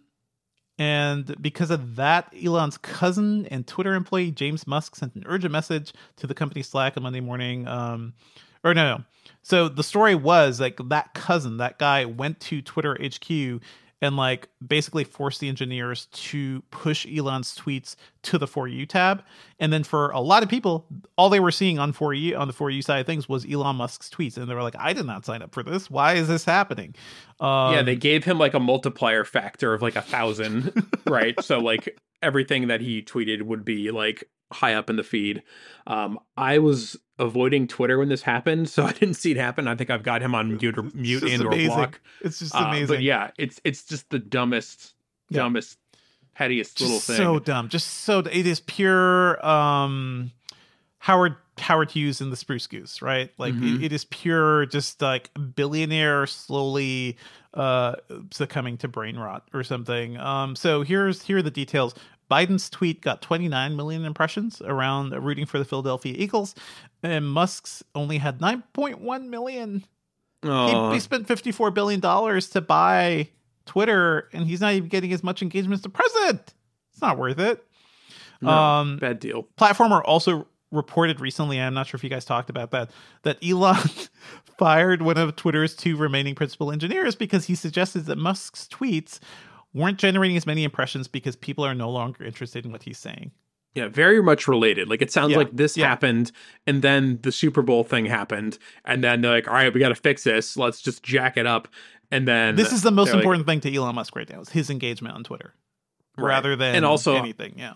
And because of that, Elon's cousin and Twitter employee James Musk sent an urgent message to the company Slack on Monday morning. Um, or no, no. So the story was like that cousin, that guy went to Twitter H Q and like basically forced the engineers to push Elon's tweets to the For You tab. And then for a lot of people, all they were seeing on For You, on the For You side of things, was Elon Musk's tweets. And they were like, I did not sign up for this. Why is this happening? Um, Yeah, they gave him like a multiplier factor of like a thousand, right? So like everything that he tweeted would be like high up in the feed. Um, I was avoiding Twitter when this happened, so I didn't see it happen. I think I've got him on mute or it's mute just and or amazing. block. It's just Uh, amazing. but yeah, it's it's just the dumbest, Yeah. dumbest, pettiest Just little thing. so dumb. Just so it is pure um Howard Howard Hughes and the Spruce Goose, right? Like Mhm. it, it is pure, just like billionaire slowly uh succumbing to brain rot or something. Um, so here's here are the details. Biden's tweet got twenty-nine million impressions around rooting for the Philadelphia Eagles, and Musk's only had nine point one million. Oh, He, he spent fifty-four billion dollars to buy Twitter, and he's not even getting as much engagement as the president. It's not worth it. no, um, bad deal. Platformer also reported recently, I'm not sure if you guys talked about that, that Elon fired one of Twitter's two remaining principal engineers because he suggested that Musk's tweets weren't generating as many impressions because people are no longer interested in what he's saying. Yeah, very much related. Like it sounds Yeah, like this yeah. happened, and then the Super Bowl thing happened, and then they're like, "All right, we got to fix this. Let's just jack it up." And then This is the most they're like- important thing to Elon Musk right now, is his engagement on Twitter, Right. rather than And also- anything. Yeah.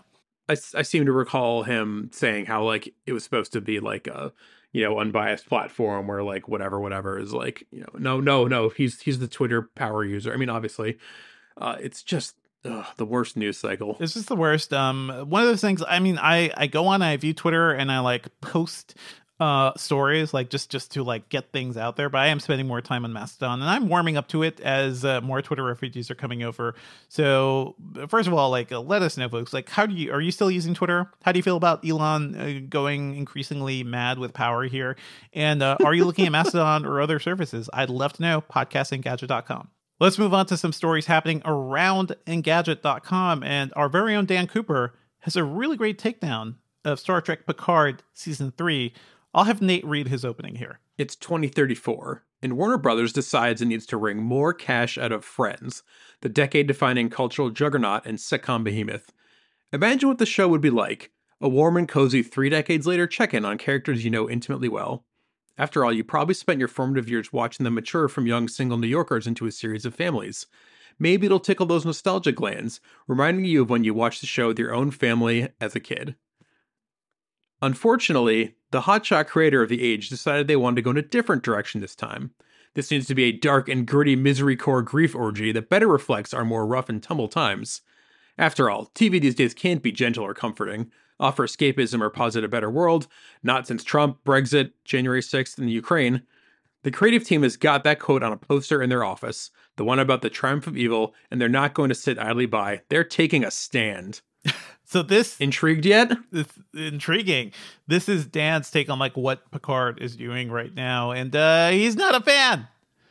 I, I seem to recall him saying how like it was supposed to be like a, you know, unbiased platform where like whatever, whatever is like, you know, no, no, no, he's he's the Twitter power user. I mean, obviously, uh, it's just ugh, the worst news cycle. It's just the worst. Um, one of those things. I mean, I I go on, I view Twitter, and I like post uh stories like just just to like get things out there, but I am spending more time on Mastodon, and I'm warming up to it as uh, more Twitter refugees are coming over. So first of all, like uh, let us know, folks, like how do you are you still using Twitter? How do you feel about Elon uh, going increasingly mad with power here? And uh, are you looking at Mastodon or other services? I'd love to know. podcast engadget dot com. Let's move on to some stories happening around engadget dot com, and our very own Dan Cooper has a really great takedown of Star Trek Picard season three. I'll have Nate read his opening here. It's twenty thirty-four, and Warner Brothers decides it needs to wring more cash out of Friends, the decade-defining cultural juggernaut and sitcom behemoth. Imagine what the show would be like, a warm and cozy three decades later check-in on characters you know intimately well. After all, you probably spent your formative years watching them mature from young single New Yorkers into a series of families. Maybe it'll tickle those nostalgia glands, reminding you of when you watched the show with your own family as a kid. Unfortunately, the hotshot creator of The Age decided they wanted to go in a different direction this time. This needs to be a dark and gritty misery core grief orgy that better reflects our more rough and tumble times. After all, T V these days can't be gentle or comforting, offer escapism or posit a better world, not since Trump, Brexit, January sixth, and the Ukraine. The creative team has got that quote on a poster in their office, the one about the triumph of evil, and they're not going to sit idly by. They're taking a stand. So this intrigued yet? It's intriguing. This is Dan's take on like what Picard is doing right now, and uh, he's not a fan.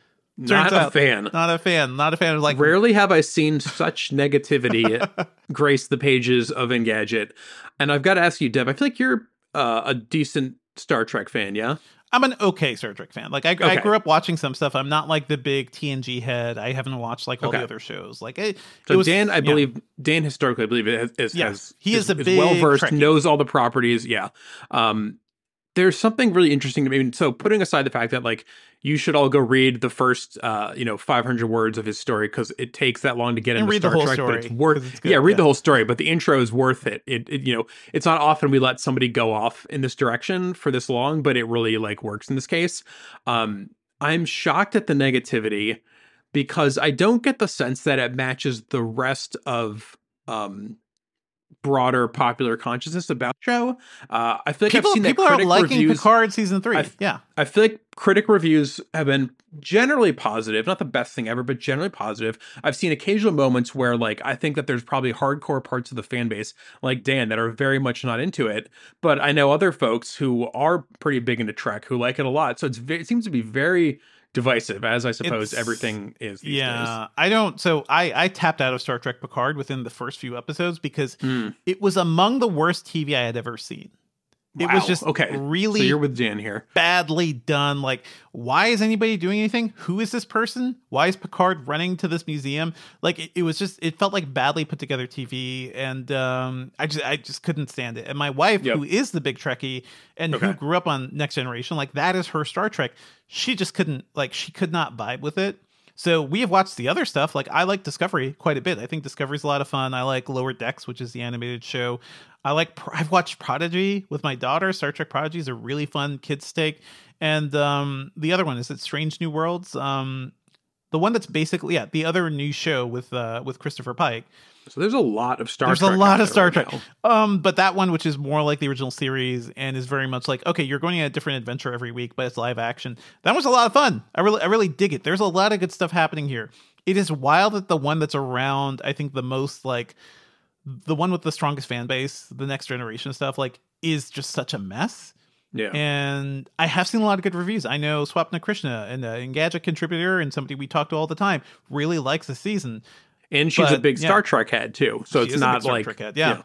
Not a fan. Not a fan. Not a fan of like. Rarely have I seen such negativity grace the pages of Engadget. And I've got to ask you, Deb. I feel like you're uh, a decent Star Trek fan, yeah? I'm an okay Star Trek fan. Like I, okay. I grew up watching some stuff. I'm not like the big T N G head. I haven't watched like all okay. the other shows. Like it, so it was, Dan, I yeah. believe Dan historically, I believe it is, yes. has he is, is a is big well versed, Trekkie. knows all the properties. Yeah. Um, there's something really interesting to me. So putting aside the fact that like you should all go read the first, uh, you know, five hundred words of his story because it takes that long to get and into read Star the whole Trek, story, but it's worth. it's good, yeah, read yeah. the whole story, but the intro is worth it. It, it. You know, it's not often we let somebody go off in this direction for this long, but it really like works in this case. Um, I'm shocked at the negativity because I don't get the sense that it matches the rest of um. broader popular consciousness about the show. Uh, I feel like people, I've seen that people critic are liking reviews. Picard season three. I f- yeah, I feel like critic reviews have been generally positive, not the best thing ever, but generally positive. I've seen occasional moments where, like, I think that there's probably hardcore parts of the fan base, like Dan, that are very much not into it. But I know other folks who are pretty big into Trek who like it a lot. So it's ve- it seems to be very divisive, as I suppose It's, everything is these yeah, days. I don't. So I, I tapped out of Star Trek Picard within the first few episodes because Mm. it was among the worst T V I had ever seen. It Wow. was just okay. really So you're with Dan here. badly done. Like, why is anybody doing anything? Who is this person? Why is Picard running to this museum? Like, it, it was just, it felt like badly put together T V, and um, I just, I just couldn't stand it. And my wife, Yep. who is the big Trekkie and Okay. who grew up on Next Generation, like that is her Star Trek. She just couldn't, like, she could not vibe with it. So we have watched the other stuff. Like, I like Discovery quite a bit. I think Discovery's a lot of fun. I like Lower Decks, which is the animated show. I like, I've watched Prodigy with my daughter. Star Trek Prodigy is a really fun kids take. And um, the other one, is it Strange New Worlds? Um, the one that's basically, yeah, the other new show with uh, with Christopher Pike. So there's a lot of Star There's Trek. a lot out of there Star right Trek. now. Um, but that one, which is more like the original series and is very much like, okay, you're going on a different adventure every week, but it's live action. That was a lot of fun. I really, I really dig it. There's a lot of good stuff happening here. It is wild that the one that's around, I think the most like the one with the strongest fan base, the Next Generation stuff, like is just such a mess. Yeah. And I have seen a lot of good reviews. I know Swapna Krishna, an uh, Engadget contributor and somebody we talk to all the time, really likes the season. And she's But, a big yeah. Star Trek head too, so She it's is a big not Star like Trek head, yeah.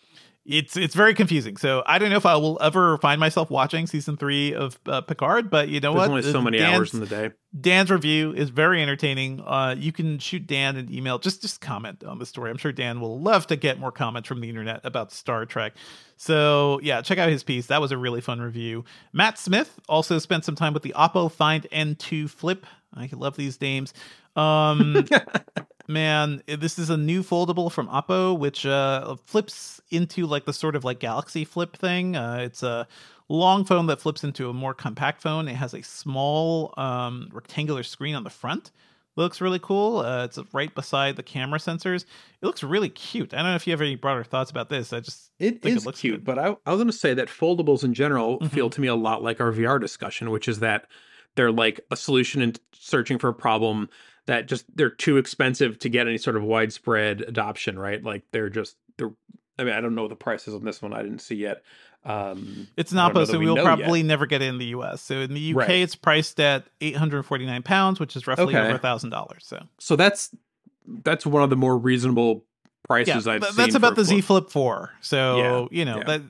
It's it's very confusing. So I don't know if I will ever find myself watching season three of uh, Picard, but you know There's what? only so many Dan's, hours in the day. Dan's review is very entertaining. Uh, you can shoot Dan an email. Just just comment on the story. I'm sure Dan will love to get more comments from the internet about Star Trek. So yeah, check out his piece. That was a really fun review. Matt Smith also spent some time with the Oppo Find N two Flip. I love these names. Um, Man, this is a new foldable from Oppo, which uh, flips into like the sort of like Galaxy Flip thing. Uh, it's a long phone that flips into a more compact phone. It has a small um, rectangular screen on the front. It looks really cool. Uh, it's right beside the camera sensors. It looks really cute. I don't know if you have any broader thoughts about this. I just it think is it looks cute, good. but I, I was going to say that foldables in general Mhm. feel to me a lot like our V R discussion, which is that they're like a solution in searching for a problem that just they're too expensive to get any sort of widespread adoption, right? Like they're just they're. I mean, I don't know what the price is on this one. I didn't see yet. Um, It's I don't know Oppo, that so we we'll know probably yet. never get it in the U S. So in the U K, Right. it's priced at eight hundred forty-nine pounds, which is roughly Okay. over one thousand dollars. So So that's that's one of the more reasonable yeah, prices I've th- seen. that's about for the a Z flip. Flip four. So, Yeah, you know, yeah. that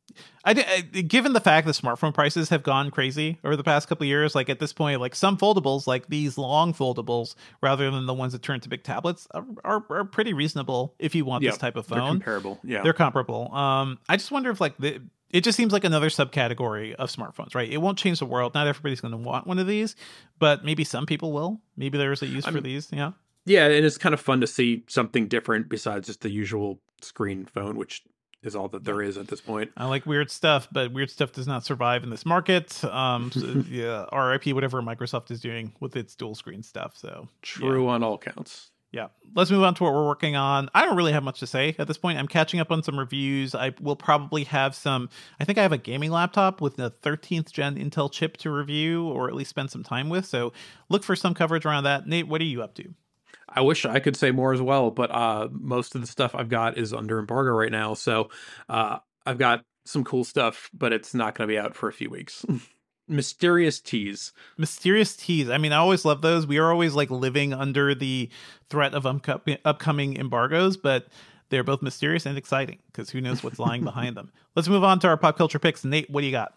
I, di- I given the fact that smartphone prices have gone crazy over the past couple of years, like at this point, like some foldables, like these long foldables, rather than the ones that turn to big tablets, are, are, are pretty reasonable if you want Yeah, this type of they're phone. comparable. Yeah, They're comparable. Um, I just wonder if like the, it just seems like another subcategory of smartphones, right? It won't change the world. Not everybody's going to want one of these, but maybe some people will. Maybe there's a use I for mean- these. Yeah. yeah, and it's kind of fun to see something different besides just the usual screen phone, which is all that there is at this point. I like weird stuff, but weird stuff does not survive in this market. Um, so, yeah, R I P whatever Microsoft is doing with its dual screen stuff. So True on all counts. yeah, let's move on to what we're working on. I don't really have much to say at this point. I'm catching up on some reviews. I will probably have some. I think I have a gaming laptop with a thirteenth gen Intel chip to review, or at least spend some time with. So look for some coverage around that. Nate, what are you up to? I wish I could say more as well, but uh, most of the stuff I've got is under embargo right now. So uh, I've got some cool stuff, but it's not going to be out for a few weeks. Mysterious Teas. Mysterious Teas. I mean, I always love those. We are always like living under the threat of upco- upcoming embargoes, but they're both mysterious and exciting because who knows what's lying behind them. Let's move on to our pop culture picks. Nate, what do you got?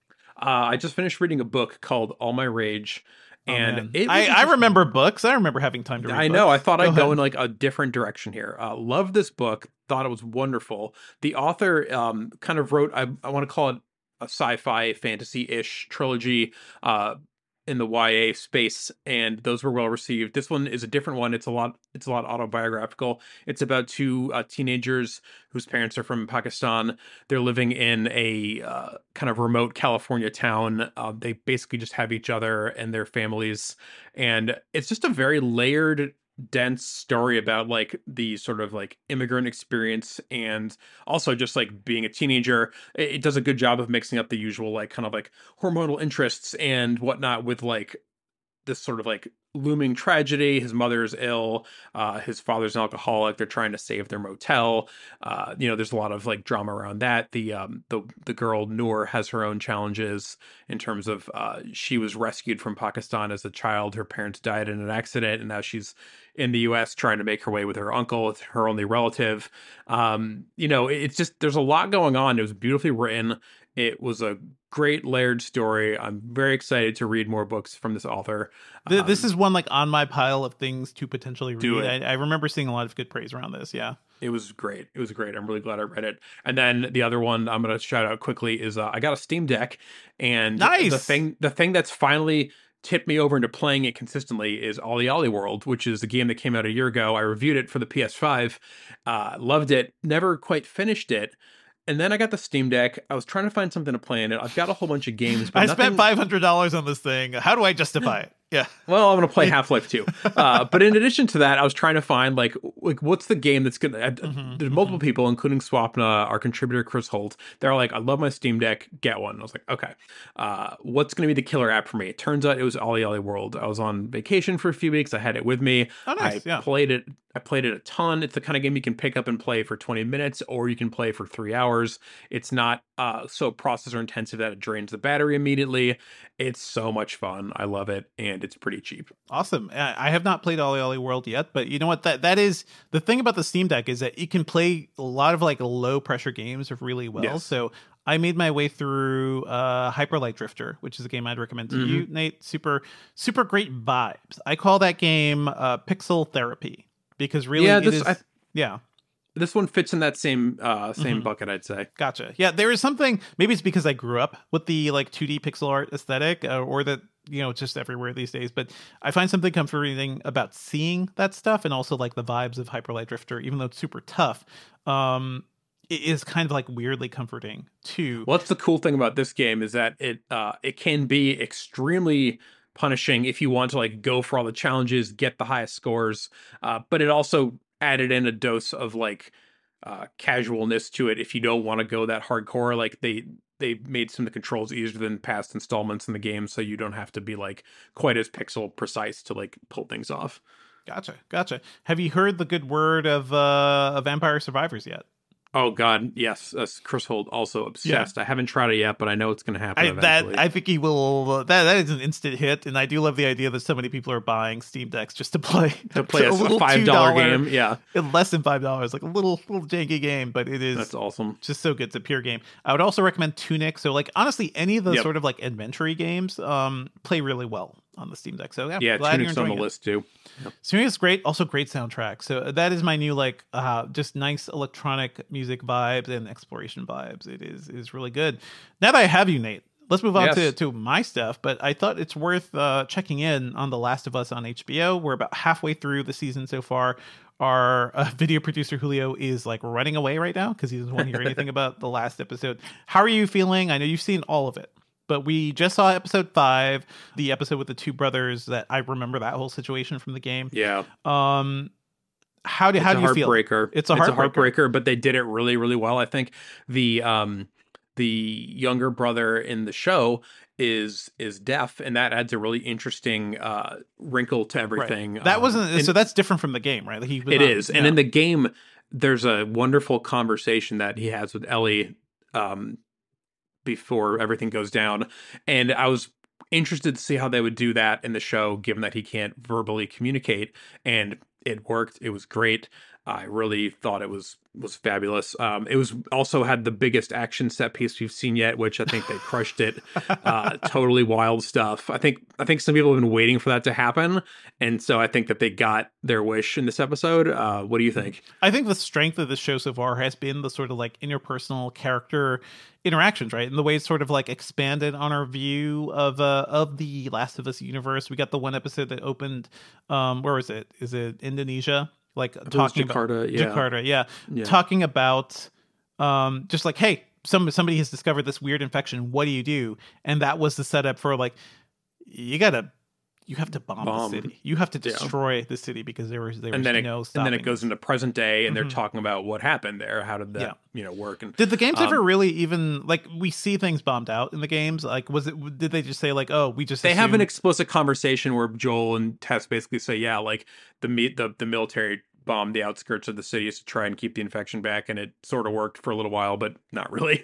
Uh, I just finished reading a book called All My Rage. Oh, And man. it was I, I just- remember books. I remember having time to read I know. I books. thought Go I'd go ahead. in like a different direction here. Uh, loved this book. Thought it was wonderful. The author um, kind of wrote, I, I want to call it a sci-fi fantasy-ish trilogy uh, in the Y A space, and those were well received. This one is a different one. It's a lot. It's a lot autobiographical. It's about two uh, teenagers whose parents are from Pakistan. They're living in a uh, kind of remote California town. Uh, they basically just have each other and their families, and it's just a very layered, dense story about like the sort of like immigrant experience and also just like being a teenager. It, it does a good job of mixing up the usual like kind of like hormonal interests and whatnot with like this sort of like looming tragedy. His mother's ill. Uh, his father's an alcoholic. They're trying to save their motel. Uh, you know, there's a lot of like drama around that. The um, the the girl Noor has her own challenges in terms of uh, she was rescued from Pakistan as a child. Her parents died in an accident, and now she's in the U S trying to make her way with her uncle. It's her only relative. Um, you know, it's just there's a lot going on. It was beautifully written. It was a great layered story. I'm very excited to read more books from this author. Th- this Um, is one like on my pile of things to potentially Do read. it. I, I remember seeing a lot of good praise around this. Yeah. It was great. It was great. I'm really glad I read it. And then the other one I'm going to shout out quickly is uh, I got a Steam Deck, and Nice. the thing the thing that's finally tipped me over into playing it consistently is Ollie Ollie World, which is the game that came out a year ago. I reviewed it for the P S five, uh, loved it, never quite finished it. And then I got the Steam Deck. I was trying to find something to play in it. I've got a whole bunch of games, but I nothing... spent five hundred dollars on this thing. How do I justify it? Yeah. Well, I'm going to play Half-Life two. Uh, but in addition to that, I was trying to find, like, like what's the game that's going to... Mhm, There's multiple people, including Swapna, our contributor, Chris Holt. They're like, I love my Steam Deck. Get one. I was like, okay. Uh, what's going to be the killer app for me? It turns out it was Ollie Ollie World. I was on vacation for a few weeks. I had it with me. Oh, nice. I Yeah. played it. I played it a ton. It's the kind of game you can pick up and play for twenty minutes, or you can play for three hours. It's not uh, so processor intensive that it drains the battery immediately. It's so much fun. I love it, and it's pretty cheap. Awesome. I I have not played Ollie Ollie World yet, but you know what? That that is the thing about the Steam Deck is that it can play a lot of like low pressure games really well. Yes. So I made my way through uh, Hyper Light Drifter, which is a game I'd recommend to you, Nate. Super, super great vibes. I call that game uh, Pixel Therapy because really, Yeah, it this- is. I- yeah. This one fits in that same uh, same Mhm. bucket, I'd say. Gotcha. Yeah, there is something. Maybe it's because I grew up with the like two D pixel art aesthetic, uh, or that you know, just everywhere these days. But I find something comforting about seeing that stuff, and also like the vibes of Hyper Light Drifter, even though it's super tough. Um, it is kind of like weirdly comforting too. What's the cool thing about this game is that it uh, it can be extremely punishing if you want to like go for all the challenges, get the highest scores, uh, but it also added in a dose of like uh, casualness to it if you don't want to go that hardcore. Like they they made some of the controls easier than past installments in the game, so you don't have to be like quite as pixel precise to like pull things off. Gotcha, gotcha. Have you heard the good word of uh, of Vampire Survivors yet? Oh God, yes. Uh, Chris Holt also obsessed. Yeah. I haven't tried it yet, but I know it's going to happen I, eventually. That I think he will. Uh, that that is an instant hit, and I do love the idea that so many people are buying Steam Decks just to play to play a, a five dollar game. Yeah, less than five dollars, like a little little janky game, but it is that's awesome. Just so good. It's a pure game. I would also recommend Tunic. So like honestly, any of the yep. sort of like adventure games um play really well on the Steam Deck. So yeah, yeah, glad Tunic's you're on the it. list too. Yep. Tunic is great. Also great soundtrack. So that is my new like uh just nice electronic music vibes and exploration vibes. It is is really good. Now that I have you, Nate, let's move on yes. to, to my stuff. But I thought it's worth uh, checking in on The Last of Us on H B O. We're about halfway through the season so far. Our uh, video producer Julio is like running away right now because he doesn't want to hear anything about the last episode. How are you feeling? I know you've seen all of it, but we just saw episode five, the episode with the two brothers. That I remember that whole situation from the game. Yeah. Um. How do it's how do you feel? Heartbreaker. It's a heartbreaker. It's a heartbreaker, but they did it really, really well. I think the um the younger brother in the show is is deaf, and that adds a really interesting uh wrinkle to everything. Right. That um, wasn't and, so. That's different from the game, right? He was it not, is, yeah. and in the game, there's a wonderful conversation that he has with Ellie um before everything goes down, and I was interested to see how they would do that in the show, given that he can't verbally communicate, and it worked. It was great. I really thought it was was fabulous. Um, it was also had the biggest action set piece we've seen yet, which I think they crushed it. Uh, totally wild stuff. I think I think some people have been waiting for that to happen, and so I think that they got their wish in this episode. Uh, what do you think? I think the strength of the show so far has been the sort of like interpersonal character interactions, right? And the way it's sort of like expanded on our view of uh of the Last of Us universe. We got the one episode that opened. Um, where was it? Is it Indonesia? Like talking Jakarta, about yeah. Jakarta, yeah. yeah, talking about um, just like, hey, some somebody has discovered this weird infection. What do you do? And that was the setup for like, you gotta, you have to bomb, bomb. the city. You have to destroy yeah. the city because there was there was and then no it, stopping. And then it goes into present day, and mm-hmm. they're talking about what happened there. How did that yeah. you know work? And did the games um, ever really even like we see things bombed out in the games? Like was it? Did they just say like, oh, we just they assumed... have an explicit conversation where Joel and Tess basically say, yeah, like the the the military bombed the outskirts of the cities to try and keep the infection back, and it sort of worked for a little while, but not really.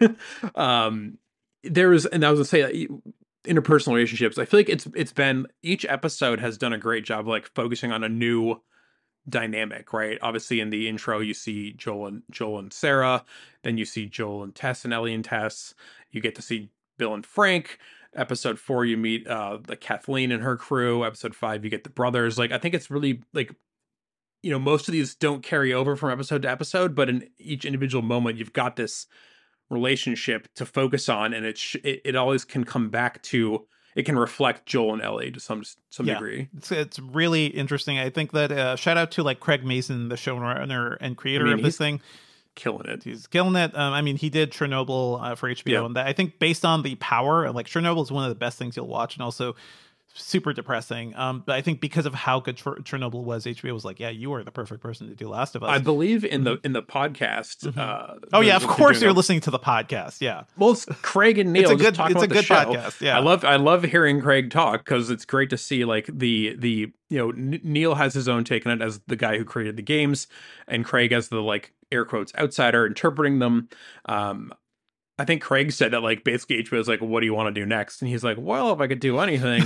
um, there was, and I was gonna say, interpersonal relationships. I feel like it's it's been each episode has done a great job, like focusing on a new dynamic, right? Obviously, in the intro, you see Joel and Joel and Sarah. Then you see Joel and Tess and Ellie and Tess. You get to see Bill and Frank. Episode four, you meet uh, the Kathleen and her crew. Episode five, you get the brothers. Like, I think it's really like. You know, most of these don't carry over from episode to episode, but in each individual moment, you've got this relationship to focus on, and it sh- it, it always can come back to, it can reflect Joel and Ellie to some some yeah, degree. It's, it's really interesting. I think that uh, shout out to like Craig Mason, the showrunner and creator I mean, of this thing. Killing it. He's killing it. Um, I mean, he did Chernobyl uh, for H B O, yeah. and that, I think based on the power, like Chernobyl is one of the best things you'll watch, and also super depressing. Um, but I think because of how good Ch- Chernobyl was, H B O was like, yeah, you are the perfect person to do Last of Us. I believe in the in the podcast. Mm-hmm. Uh, oh yeah, of course you're a, listening to the podcast. Yeah. Well, it's Craig and Neil. It's a just good. talking It's a about good the show. podcast. Yeah. I love I love hearing Craig talk because it's great to see like the the you know N- Neil has his own take on it as the guy who created the games, and Craig as the like air quotes outsider interpreting them. Um, I think Craig said that, like, basically H B O was like, what do you want to do next? And he's like, well, if I could do anything,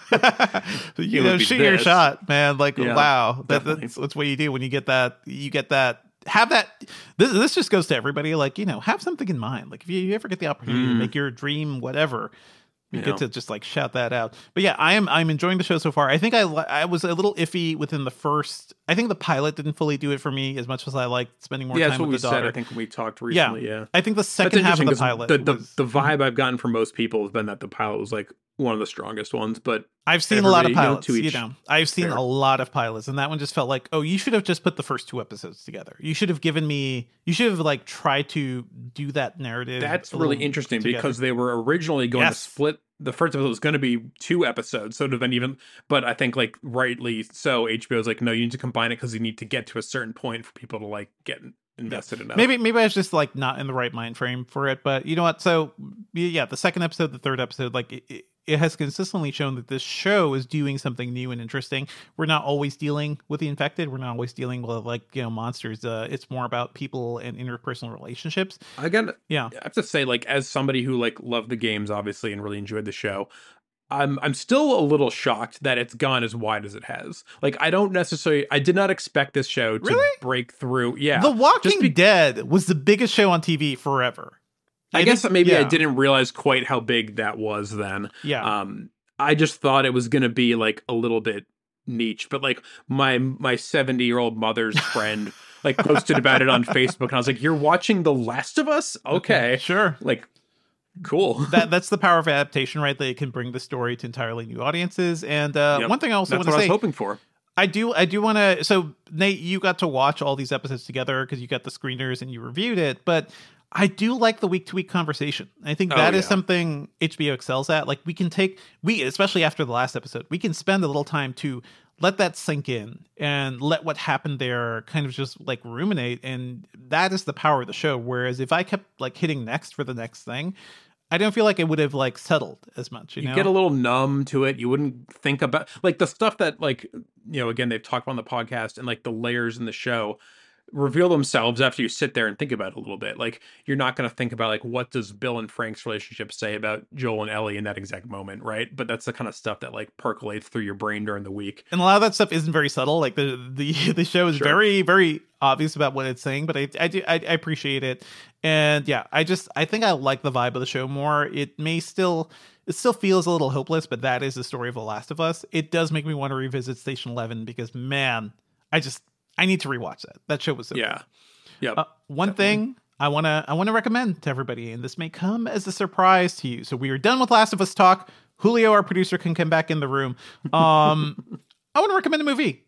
you know, shoot your shot, man. Like, yeah, wow, that, that's, that's what you do when you get that, you get that, have that, this, this just goes to everybody. Like, you know, have something in mind. Like if you, you ever get the opportunity mm. to make your dream, whatever, you yeah. get to just like shout that out. But yeah, I am, I'm enjoying the show so far. I think I, I was a little iffy within the first, I think the pilot didn't fully do it for me as much as I liked spending more yeah, time with that's the what we daughter. said. I think we talked recently. Yeah. yeah. I think the second half of the pilot, the, the, was, the vibe I've gotten from most people has been that the pilot was like one of the strongest ones, but I've seen a lot of everybody, you know, pilots, to you each know, I've seen fair. a lot of pilots, and that one just felt like, oh, you should have just put the first two episodes together. You should have given me, you should have like tried to do that narrative. That's a really little interesting together. because they were originally going Yes. to split. The first episode was going to be two episodes, so it would have been even. But I think, like, rightly so, H B O's like, no, you need to combine it because you need to get to a certain point for people to like get invested enough. Maybe maybe I was just like not in the right mind frame for it, but you know what? So yeah, the second episode, the third episode, like it, it, it has consistently shown that this show is doing something new and interesting. We're not always dealing with the infected. We're not always dealing with like, you know, monsters. Uh, it's more about people and interpersonal relationships. I got. Yeah, I have to say, like, as somebody who like loved the games, obviously, and really enjoyed the show, I'm I'm still a little shocked that it's gone as wide as it has. Like, I don't necessarily, I did not expect this show to Really? break through. Yeah, The Walking just be- Dead was the biggest show on T V forever. I, guess think- maybe I yeah. didn't realize quite how big that was then. Yeah. Um, I just thought it was going to be like a little bit niche, but like my my seventy year old mother's friend like posted about it on Facebook, and I was like, "You're watching The Last of Us? Okay, Sure. like cool." that that's the power of adaptation, right? That it can bring the story to entirely new audiences. And uh, Yep. one thing I also That's want what to I was say, hoping for. I do, I do want to. So Nate, you got to watch all these episodes together because you got the screeners and you reviewed it. But I do like the week to week conversation. I think Oh, that is yeah. something H B O excels at. Like we can take, we especially after the last episode, we can spend a little time to let that sink in and let what happened there kind of just like ruminate. And that is the power of the show. Whereas if I kept like hitting next for the next thing, I don't feel like it would have like settled as much. You, You know? get a little numb to it. You wouldn't think about like the stuff that like, you know, again, they've talked about on the podcast and like the layers in the show reveal themselves after you sit there and think about it a little bit. Like you're not going to think about like, what does Bill and Frank's relationship say about Joel and Ellie in that exact moment, right? But that's the kind of stuff that like percolates through your brain during the week. And a lot of that stuff isn't very subtle. Like the the the show is Sure. very very obvious about what it's saying, but I I do I, I appreciate it. And yeah, I just I think I like the vibe of the show more. It may still it still feels a little hopeless, but that is the story of The Last of Us. It does make me want to revisit Station Eleven because man, I just I need to rewatch that. That show was so Yeah. Yep. Uh, one thing I want to I want to recommend to everybody, and this may come as a surprise to you. So we are done with Last of Us talk. Julio, our producer, can come back in the room. Um, I want to recommend a movie,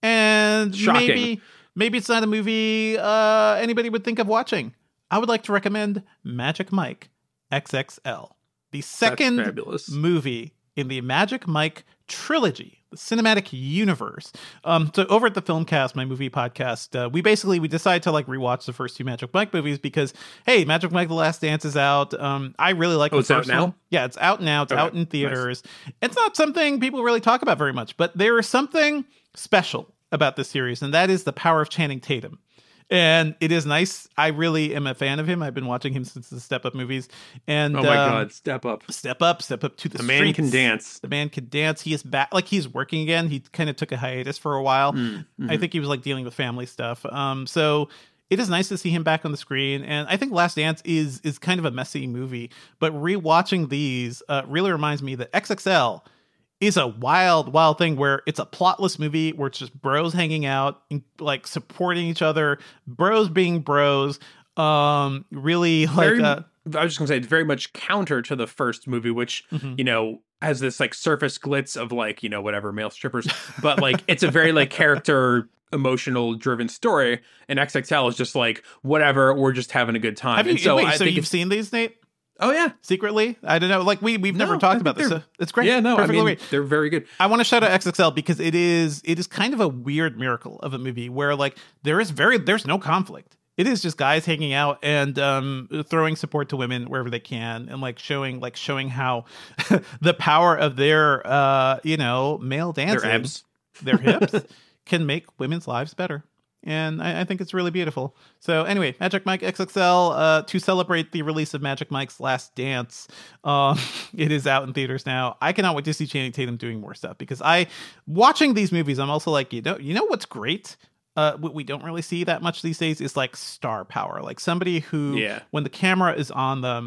and Shocking. maybe maybe it's not a movie uh, anybody would think of watching. I would like to recommend Magic Mike X X L, the second fabulous. movie in the Magic Mike trilogy, the cinematic universe. Um, so over at the Filmcast, my movie podcast, uh, we basically we decided to like rewatch the first two Magic Mike movies because hey, Magic Mike: The Last Dance is out. Um, I really like. Oh, the it's out first now? one. Yeah, it's out now. It's Okay, out in theaters. It's not something people really talk about very much, but there is something special about this series, and that is the power of Channing Tatum. And it is nice. I really am a fan of him. I've been watching him since the Step Up movies. And Oh my um, God, step up. Step Up, Step Up to the, The man streets. can dance. The man can dance. He is back. Like he's working again. He kind of took a hiatus for a while. Mm-hmm. I think he was like dealing with family stuff. Um, so it is nice to see him back on the screen. And I think Last Dance is is kind of a messy movie. But rewatching these uh, really reminds me that X X L is a wild, wild thing where it's a plotless movie where it's just bros hanging out and like supporting each other, bros being bros. Um, really like Very, uh, I was just gonna say it's very much counter to the first movie, which Mhm. you know has this like surface glitz of like you know whatever male strippers, but like it's a very like character emotional driven story, and X X L is just like whatever, we're just having a good time. have you, and so wait, I so think you've it's, seen these, Nate? oh yeah, Secretly? I don't know. Like we we've never No, I talked think about this. they're- So it's great. yeah, no, I Perfectly mean great. they're very good. I want to shout out X X L because it is it is kind of a weird miracle of a movie where like there is very there's no conflict. It is just guys hanging out and um, throwing support to women wherever they can, and like showing like showing how the power of their uh, you know male dancing, Their abs. their hips, can make women's lives better. And I, I think it's really beautiful. So anyway, Magic Mike X X L, uh, to celebrate the release of Magic Mike's Last Dance, uh, it is out in theaters now. I cannot wait to see Channing Tatum doing more stuff because I, watching these movies, I'm also like, you know, you know what's great? Uh, what we don't really see that much these days is like star power, like somebody who, Yeah. when the camera is on them,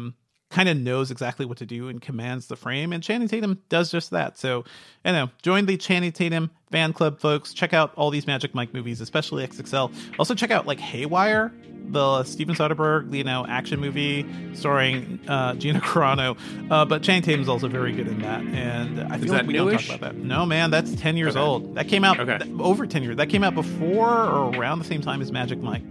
kind of knows exactly what to do and commands the frame, and Channing Tatum does just that. So, you know, join the Channing Tatum fan club, folks. Check out all these Magic Mike movies, especially X X L. Also, check out like Haywire, the Steven Soderbergh, you know, action movie starring uh, Gina Carano. Uh, but Channing Tatum's also very good in that, and I feel like we newish? don't talk about that. No, man, that's ten years Okay. old. That came out Okay. th- over ten years. That came out before or around the same time as Magic Mike.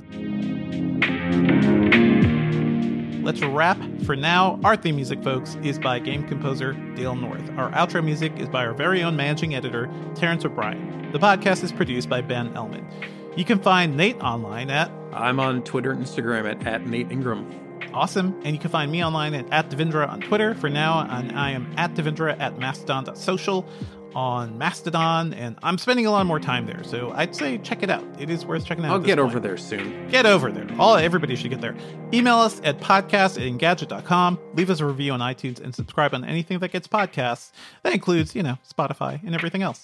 Let's wrap for now. Our theme music, folks, is by game composer Dale North. Our outro music is by our very own managing editor, Terrence O'Brien. The podcast is produced by Ben Ellman. You can find Nate online at I'm on Twitter and Instagram at, at Nate Ingram. Awesome. And you can find me online at, at Devindra on Twitter for now. And I am at Devindra at mastodon dot social on Mastodon. And I'm spending a lot more time there. So I'd say check it out. It is worth checking out. I'll at this get point. over there soon. Get over there. All everybody should get there. Email us at podcast at engadget dot com. Leave us a review on iTunes and subscribe on anything that gets podcasts. That includes, you know, Spotify and everything else.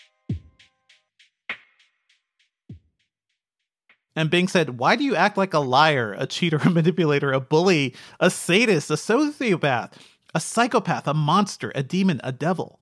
And Bing said, why do you act like a liar, a cheater, a manipulator, a bully, a sadist, a sociopath, a psychopath, a monster, a demon, a devil?